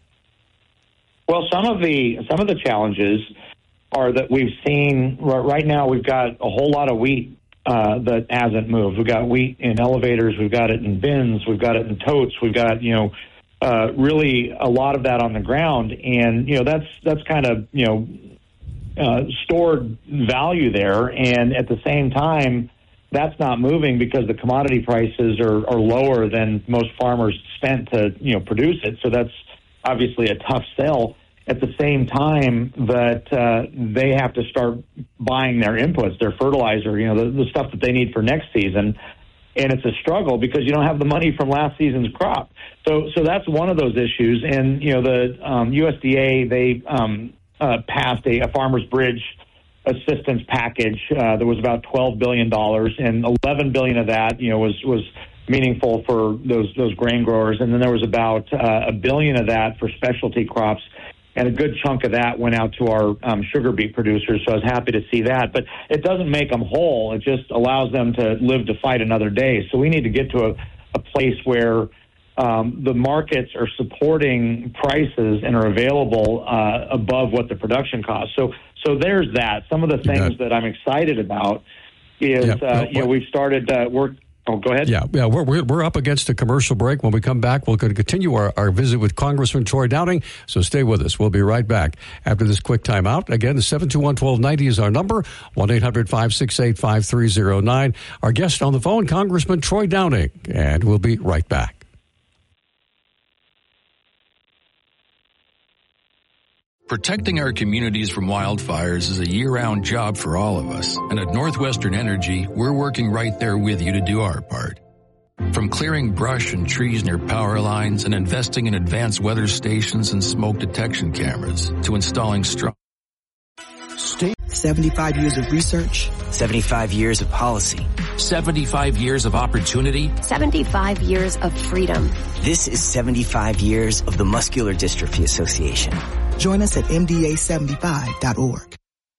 Well, some of the some of the challenges are that we've seen right now. We've got a whole lot of wheat uh, that hasn't moved. We've got wheat in elevators. We've got it in bins. We've got it in totes. We've got, you know, uh, really a lot of that on the ground. And, you know, that's that's kind of, you know, uh, stored value there. And at the same time, that's not moving because the commodity prices are, are lower than most farmers spent to, you know, produce it. So that's obviously a tough sell. at the same time that uh, they have to start buying their inputs, their fertilizer, you know, the, the stuff that they need for next season. And it's a struggle because you don't have the money from last season's crop. So, so that's one of those issues. And, you know, the um, U S D A, they um, uh, passed a, a Farmers Bridge assistance package. Uh, there was about twelve billion dollars, and eleven billion dollars of that, you know, was, was meaningful for those, those grain growers. And then there was about uh, a billion of that for specialty crops. And a good chunk of that went out to our um, sugar beet producers, so I was happy to see that. But it doesn't make them whole. It just allows them to live to fight another day. So we need to get to a, a place where um, the markets are supporting prices and are available uh, above what the production costs. So so there's that. Some of the things that I'm excited about is, yeah, uh, well, you know, we've started uh, work. Oh, go ahead. Yeah, yeah, we're, we're we're up against a commercial break. When we come back, we're going to continue our, our visit with Congressman Troy Downing. So stay with us. We'll be right back after this quick time out. Again, seven two one, one two nine zero is our number, one eight hundred, five six eight, five three zero nine. Our guest on the phone, Congressman Troy Downing, and we'll be right back. Protecting our communities from wildfires is a year-round job for all of us. And at Northwestern Energy, we're working right there with you to do our part. From clearing brush and trees near power lines and investing in advanced weather stations and smoke detection cameras to installing strong... seventy-five years of research. seventy-five years of policy. seventy-five years of opportunity. seventy-five years of freedom. This is seventy-five years of the Muscular Dystrophy Association. Join us at M D A seventy-five dot org.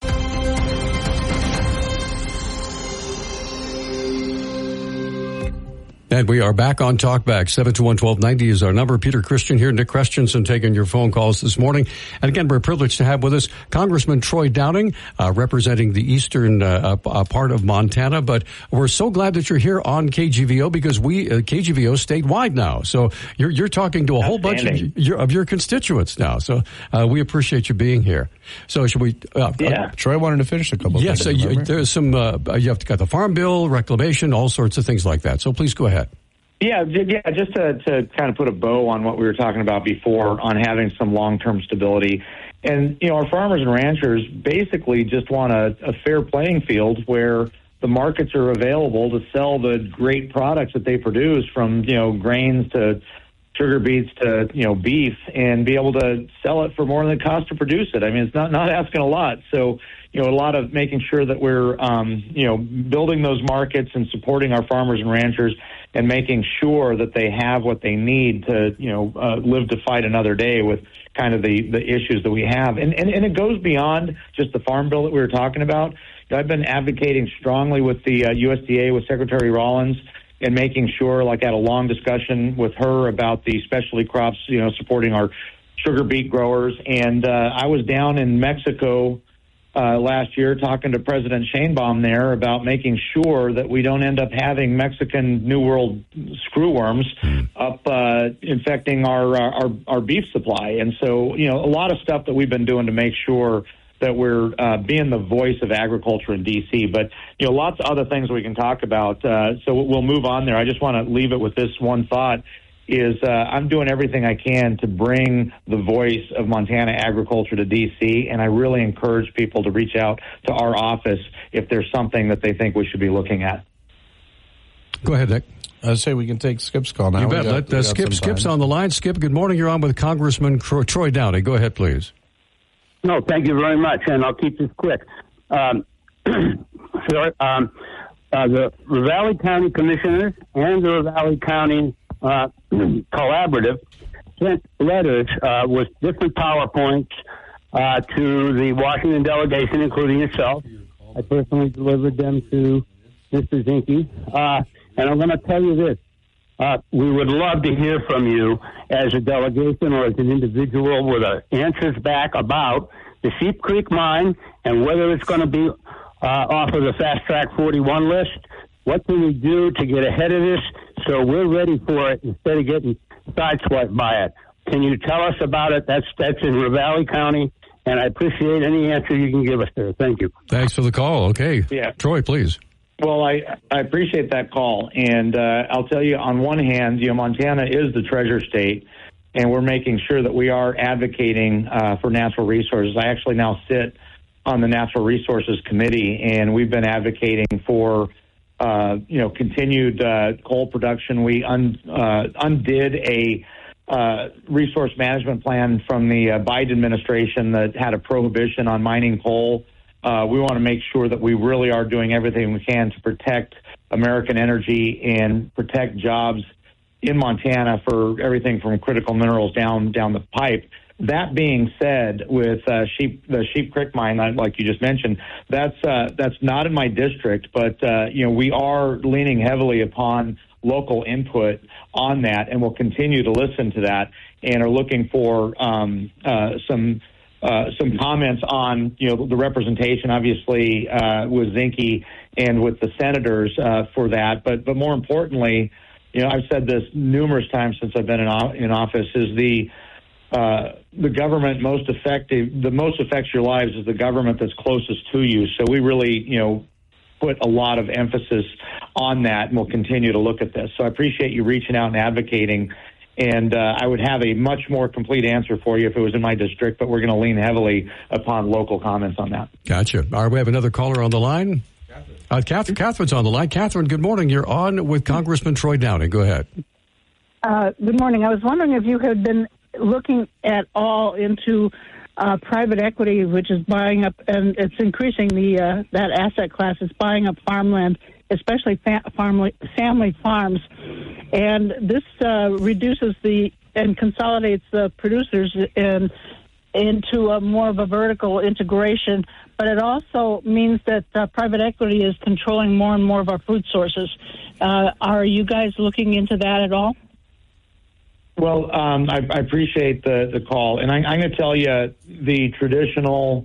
And we are back on Talkback. seven two one, one two nine zero is our number. Peter Christian here, Nick Christensen taking your phone calls this morning. And again, we're privileged to have with us Congressman Troy Downing, uh, representing the eastern uh, uh, part of Montana. But we're so glad that you're here on K G V O because we, uh, K G V O statewide now. So you're, you're talking to a whole bunch of your, of your constituents now. So uh, we appreciate you being here. So should we? Uh, yeah. Uh, Troy wanted to finish a couple yes, things. Yes, uh, there's some, uh, you have to got the Farm Bill, reclamation, all sorts of things like that. So please go ahead. Yeah, yeah. Just to, to kind of put a bow on what we were talking about before on having some long-term stability. And, you know, our farmers and ranchers basically just want a, a fair playing field where the markets are available to sell the great products that they produce, from, you know, grains to sugar beets to, you know, beef, and be able to sell it for more than the cost to produce it. I mean, it's not, not asking a lot. So, you know, a lot of making sure that we're, um, you know, building those markets and supporting our farmers and ranchers and making sure that they have what they need to, you know, uh, live to fight another day with kind of the, the issues that we have. And, and, and it goes beyond just the Farm Bill that we were talking about. I've been advocating strongly with the uh, U S D A, with Secretary Rollins, and making sure, like I had a long discussion with her about the specialty crops, you know, supporting our sugar beet growers. And uh, I was down in Mexico Uh, last year, talking to President Sheinbaum there about making sure that we don't end up having Mexican New World screwworms up uh, infecting our, our our beef supply. And so, you know, a lot of stuff that we've been doing to make sure that we're uh, being the voice of agriculture in D C. But, you know, lots of other things we can talk about. Uh, so we'll move on there. I just want to leave it with this one thought. Is uh, I'm doing everything I can to bring the voice of Montana agriculture to D C, and I really encourage people to reach out to our office if there's something that they think we should be looking at. Go ahead, Nick. I say we can take Skip's call now. You bet. Got, Let, uh, Skip, Skip's on the line. Skip, good morning. You're on with Congressman Troy Downing. Go ahead, please. No, thank you very much, and I'll keep this quick. Um, sir, um, uh, the Ravalli County Commissioners and the Ravalli County Uh, collaborative sent letters uh, with different PowerPoints uh, to the Washington delegation, including yourself. I personally delivered them to Mister Zinke. Uh, and I'm going to tell you this. Uh, we would love to hear from you as a delegation or as an individual with uh, answers back about the Sheep Creek mine and whether it's going to be uh, off of the Fast Track forty-one list. What can we do to get ahead of this so we're ready for it instead of getting sideswiped by it? Can you tell us about it? That's that's in Ravalli County, and I appreciate any answer you can give us there. Thank you. Thanks for the call. Okay. Yeah. Troy, please. Well, I, I appreciate that call. And uh, I'll tell you, on one hand, you know, Montana is the treasure state. and we're making sure that we are advocating uh, for natural resources. I actually now sit on the Natural Resources Committee, and we've been advocating for uh, you know continued uh, coal production. We un, uh, undid a uh, resource management plan from the uh, Biden administration that had a prohibition on mining coal. Uh, we want to make sure that we really are doing everything we can to protect American energy and protect jobs in Montana for everything from critical minerals down down the pipe. That being said, with uh, sheep, the Sheep Creek mine, like you just mentioned, that's uh, that's not in my district, but uh, you know we are leaning heavily upon local input on that, and we'll continue to listen to that, and are looking for um, uh, some uh, some comments on you know the representation, obviously uh, with Zinke and with the senators uh, for that, but but more importantly, you know I've said this numerous times since I've been in, in office, is the Uh, the government most effective, the most affects your lives is the government that's closest to you. So we really, you know, put a lot of emphasis on that, and we'll continue to look at this. So I appreciate you reaching out and advocating, and uh, I would have a much more complete answer for you if it was in my district, but we're going to lean heavily upon local comments on that. Gotcha. All right, we have another caller on the line. Catherine. Uh, Catherine, Catherine's on the line. Catherine, good morning. You're on with Congressman Troy Downing. Go ahead. Uh, good morning. I was wondering if you had been looking at all into uh, private equity, which is buying up, and it's increasing the uh, that asset class. It's buying up farmland, especially fa- family family farms, and this uh, reduces the and consolidates the producers in into a more of a vertical integration. But it also means that uh, private equity is controlling more and more of our food sources. Uh, are you guys looking into that at all? Well, um, I, I appreciate the, the call. And I, I'm going to tell you, the traditional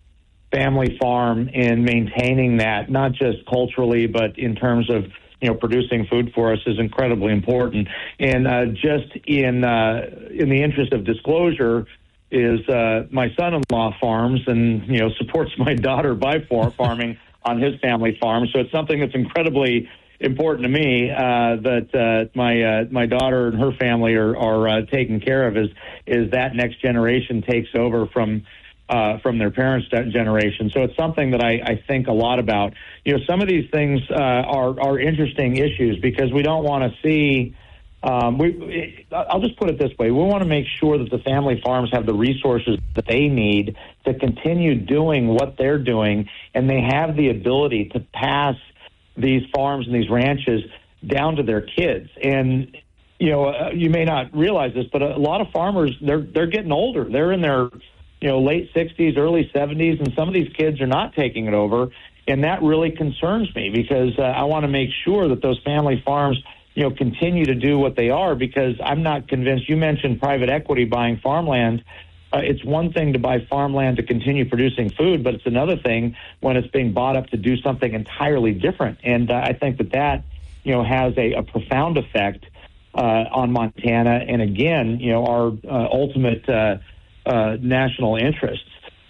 family farm and maintaining that, not just culturally, but in terms of, you know, producing food for us, is incredibly important. And uh, just in uh, in the interest of disclosure, is uh, my son-in-law farms and, you know, supports my daughter by farming on his family farm. So it's something that's incredibly important to me uh, that uh, my uh, my daughter and her family are, are uh, taken care of, is is that next generation takes over from uh, from their parents' generation. So it's something that I, I think a lot about. You know, some of these things uh, are are interesting issues because we don't want to see. Um, we I'll just put it this way: we want to make sure that the family farms have the resources that they need to continue doing what they're doing, and they have the ability to pass these farms and these ranches down to their kids. And, you know, uh, you may not realize this, but a lot of farmers, they're they're getting older. They're in their, you know, late sixties, early seventies, and some of these kids are not taking it over. And that really concerns me because uh, I want to make sure that those family farms, you know, continue to do what they are, because I'm not convinced. You mentioned private equity buying farmland. Uh, it's one thing to buy farmland to continue producing food, but it's another thing when it's being bought up to do something entirely different. And uh, I think that that, you know, has a, a profound effect uh, on Montana and, again, you know, our uh, ultimate uh, uh, national interests.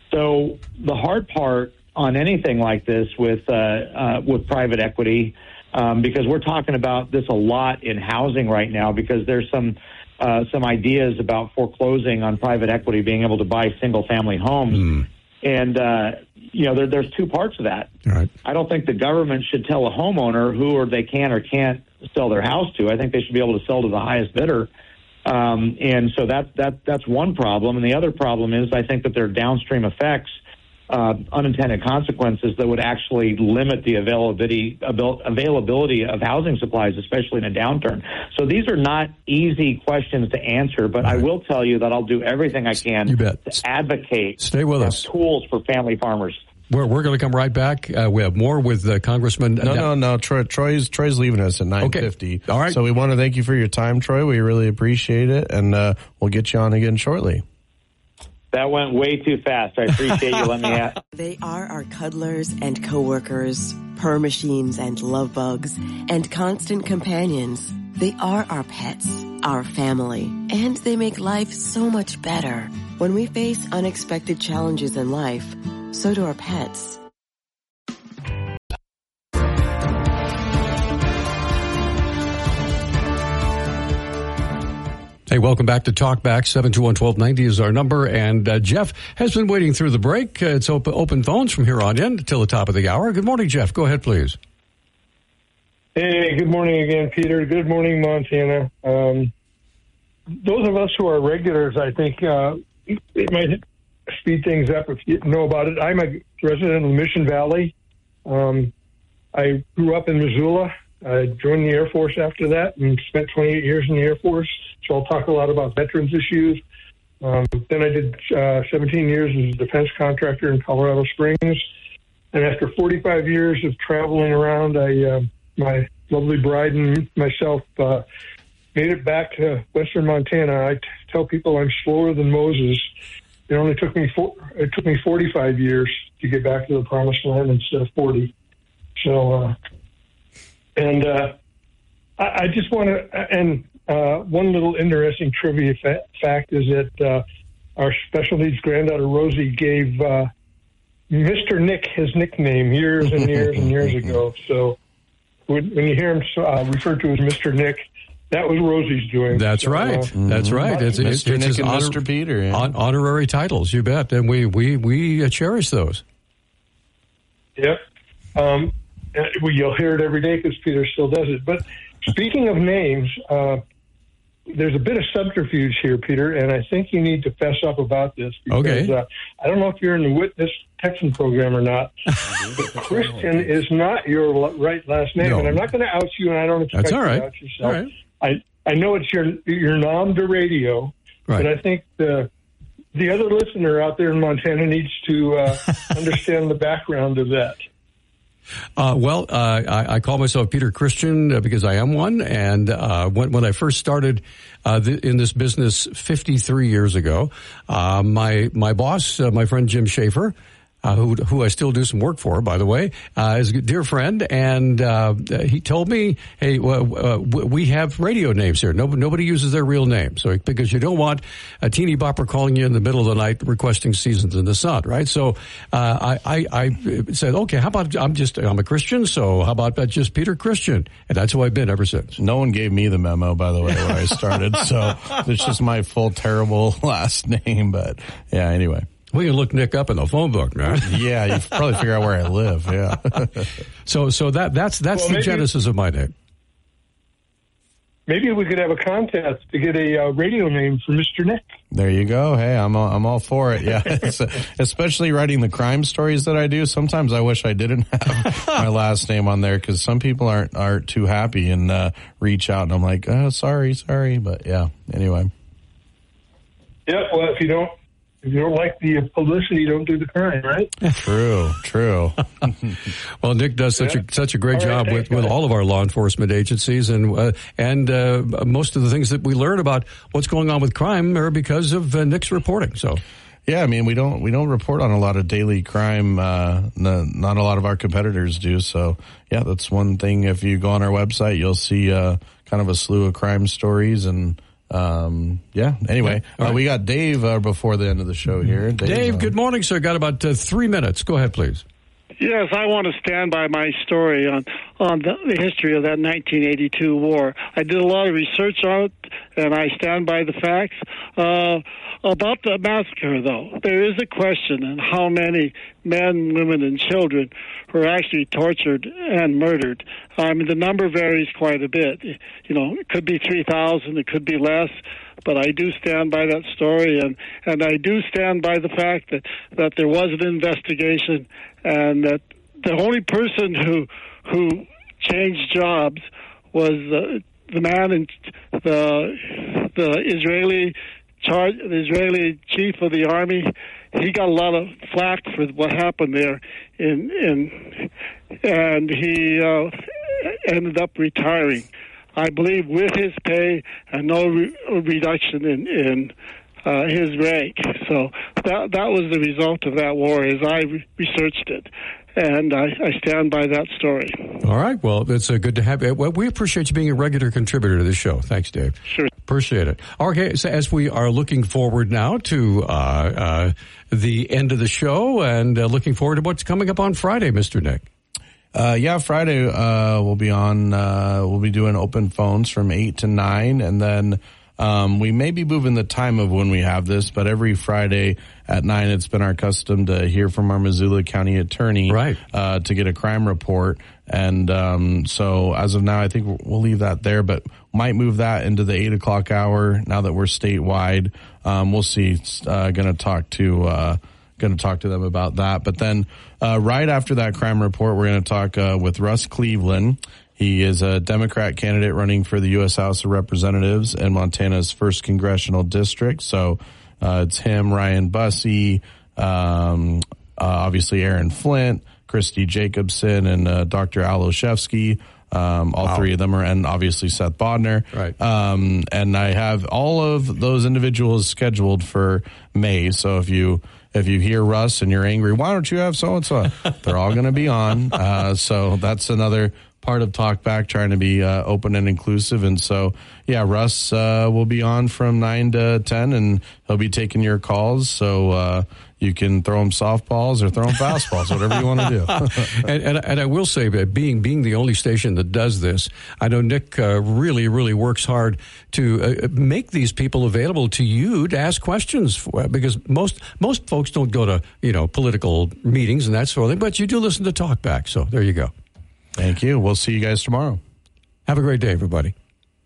So the hard part on anything like this with uh, uh, with private equity, um, because we're talking about this a lot in housing right now, because there's some Uh, some ideas about foreclosing on private equity being able to buy single-family homes. Mm. And, uh, you know, there, there's two parts of that. Right. I don't think the government should tell a homeowner who or they can or can't sell their house to. I think they should be able to sell to the highest bidder. Um, and so that, that, that's one problem. And the other problem is I think that there are downstream effects, uh, unintended consequences that would actually limit the availability availability of housing supplies, especially in a downturn. So these are not easy questions to answer, but right. I will tell you that I'll do everything I can you bet. to advocate. Stay with us. Tools for family farmers. We're, we're going to come right back. Uh, we have more with uh, Congressman. No, no, no. Troy, Troy's Troy's leaving us at nine fifty. Okay. All right. So we want to thank you for your time, Troy. We really appreciate it, and uh, we'll get you on again shortly. That went way too fast. I appreciate you letting me out. They are our cuddlers and coworkers, purr machines and love bugs, and constant companions. They are our pets, our family, and they make life so much better. When we face unexpected challenges in life, so do our pets. Hey, welcome back to Talkback. seven two one, one two nine zero is our number. And uh, Jeff has been waiting through the break. Uh, it's open, open phones from here on in until the top of the hour. Good morning, Jeff. Go ahead, please. Hey, good morning again, Peter. Good morning, Montana. Um, those of us who are regulars, I think uh, it might speed things up if you know about it. I'm a resident of Mission Valley. Um, I grew up in Missoula. I joined the Air Force after that and spent twenty-eight years in the Air Force. So I'll talk a lot about veterans issues. Um, then I did uh, seventeen years as a defense contractor in Colorado Springs. And after forty-five years of traveling around, I, uh, my lovely bride and myself uh, made it back to western Montana. I t- tell people I'm slower than Moses. It only took me four, it took me forty-five years to get back to the promised land instead of forty. So, uh, and uh, I, I just want to, and uh, one little interesting trivia fa- fact is that uh, our special needs granddaughter Rosie gave uh, Mister Nick his nickname years and years and years ago. So when, when you hear him uh, referred to as Mister Nick, that was Rosie's doing. That's so, right. Uh, That's right. It's, Mister it's, Nick it's and honor, Mister Peter. Yeah. On, honorary titles, you bet. And we, we, we uh, cherish those. Yep. Um, well, you'll hear it every day because Peter still does it. But speaking of names, uh, there's a bit of subterfuge here, Peter, and I think you need to fess up about this. Because, okay. Uh, I don't know if you're in the Witness Texan program or not, but Christian is not your right last name. No. And I'm not going to out you, and I don't expect That's all you right. to out yourself. All right. I, I know it's your your nom de radio, right. but I think the the other listener out there in Montana needs to uh, understand the background of that. Uh, well, uh, I, I call myself Peter Christian uh, because I am one. And uh, when, when I first started uh, th- in this business fifty-three years ago, uh, my my boss, uh, my friend Jim Schaefer, uh, who who I still do some work for, by the way, uh, is a dear friend, and uh, he told me, "Hey, uh, we have radio names here. Nobody, nobody uses their real name, so because you don't want a teeny bopper calling you in the middle of the night requesting Seasons in the Sun, right?" So uh, I, I I said, "Okay, how about I'm just I'm a Christian, so how about that just Peter Christian?" And that's who I've been ever since. No one gave me the memo, by the way, when I started, so it's just my full terrible last name. But yeah, anyway. We can look Nick up in the phone book, man. Yeah, you probably figure out where I live. Yeah. so, so that that's that's well, the maybe, genesis of my name. Maybe we could have a contest to get a uh, radio name for Mister Nick. There you go. Hey, I'm all, I'm all for it. Yeah, it's, uh, especially writing the crime stories that I do. Sometimes I wish I didn't have my last name on there because some people aren't aren't too happy and uh, reach out, and I'm like, oh, sorry, sorry, but yeah. Anyway. Yeah. Well, if you don't. If you don't like the publicity, don't do the crime, right? True, true. Well, Nick does such yeah. a such a great all job right, with, with all of our law enforcement agencies, and uh, and uh, most of the things that we learn about what's going on with crime are because of uh, Nick's reporting. So, yeah, I mean, we don't we don't report on a lot of daily crime. Uh, no, not a lot of our competitors do. So, yeah, that's one thing. If you go on our website, you'll see uh, kind of a slew of crime stories and. Um, yeah, anyway, uh, right. we got Dave uh, before the end of the show here. Dave, Dave uh, good morning, sir. Got about uh, three minutes. Go ahead, please. Yes, I want to stand by my story on, on the, the history of that nineteen eighty-two war. I did a lot of research on it, and I stand by the facts. Uh, about the massacre, though, there is a question in how many men, women, and children were actually tortured and murdered. I mean, the number varies quite a bit. You know, it could be three thousand, it could be less. But I do stand by that story, and, and I do stand by the fact that, that there was an investigation, and that the only person who who changed jobs was uh, the man in the the Israeli charge, the Israeli chief of the army. He got a lot of flack for what happened there, in in and he uh, ended up retiring. I believe with his pay and no re- reduction in, in uh, his rank. So that that was the result of that war as I re- researched it. And I, I stand by that story. All right. Well, it's uh, good to have you. Well, we appreciate you being a regular contributor to the show. Thanks, Dave. Sure. Appreciate it. Okay. So as we are looking forward now to uh, uh, the end of the show and uh, looking forward to what's coming up on Friday, Mister Nick. Uh, yeah, Friday, uh, we'll be on, uh, we'll be doing open phones from eight to nine. And then, Um, we may be moving the time of when we have this, but every Friday at nine, it's been our custom to hear from our Missoula County attorney, right. uh, to get a crime report. And um, so as of now, I think we'll leave that there, but might move that into the eight o'clock hour now that we're statewide. Um, we'll see. Uh, going to talk to uh, going to talk to them about that. But then uh, right after that crime report, we're going to talk uh, with Russ Cleveland. He is a Democrat candidate running for the U S House of Representatives in Montana's first congressional district. So uh, it's him, Ryan Bussey, um, uh, obviously Aaron Flint, Christy Jacobson, and uh, Doctor Al Olszewski. Um, all wow. three of them are, and obviously Seth Bodner. Right. Um, and I have all of those individuals scheduled for May. So if you if you hear Russ and you're angry, why don't you have so and so? They're all going to be on. Uh, so that's another part of Talkback, trying to be uh, open and inclusive. And so, yeah, Russ uh, will be on from nine to ten, and he'll be taking your calls. So uh, you can throw him softballs or throw him fastballs, whatever you want to do. and, and, and I will say that being being the only station that does this, I know Nick uh, really, really works hard to uh, make these people available to you to ask questions for, because most most folks don't go to, you know, political meetings and that sort of thing, but you do listen to Talkback. So there you go. Thank you. We'll see you guys tomorrow. Have a great day, everybody.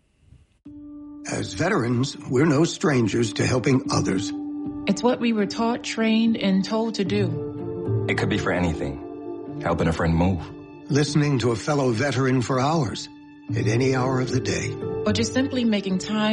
As veterans, we're no strangers to helping others. It's what we were taught, trained, and told to do. It could be for anything. Helping a friend move. Listening to a fellow veteran for hours, at any hour of the day. Or just simply making time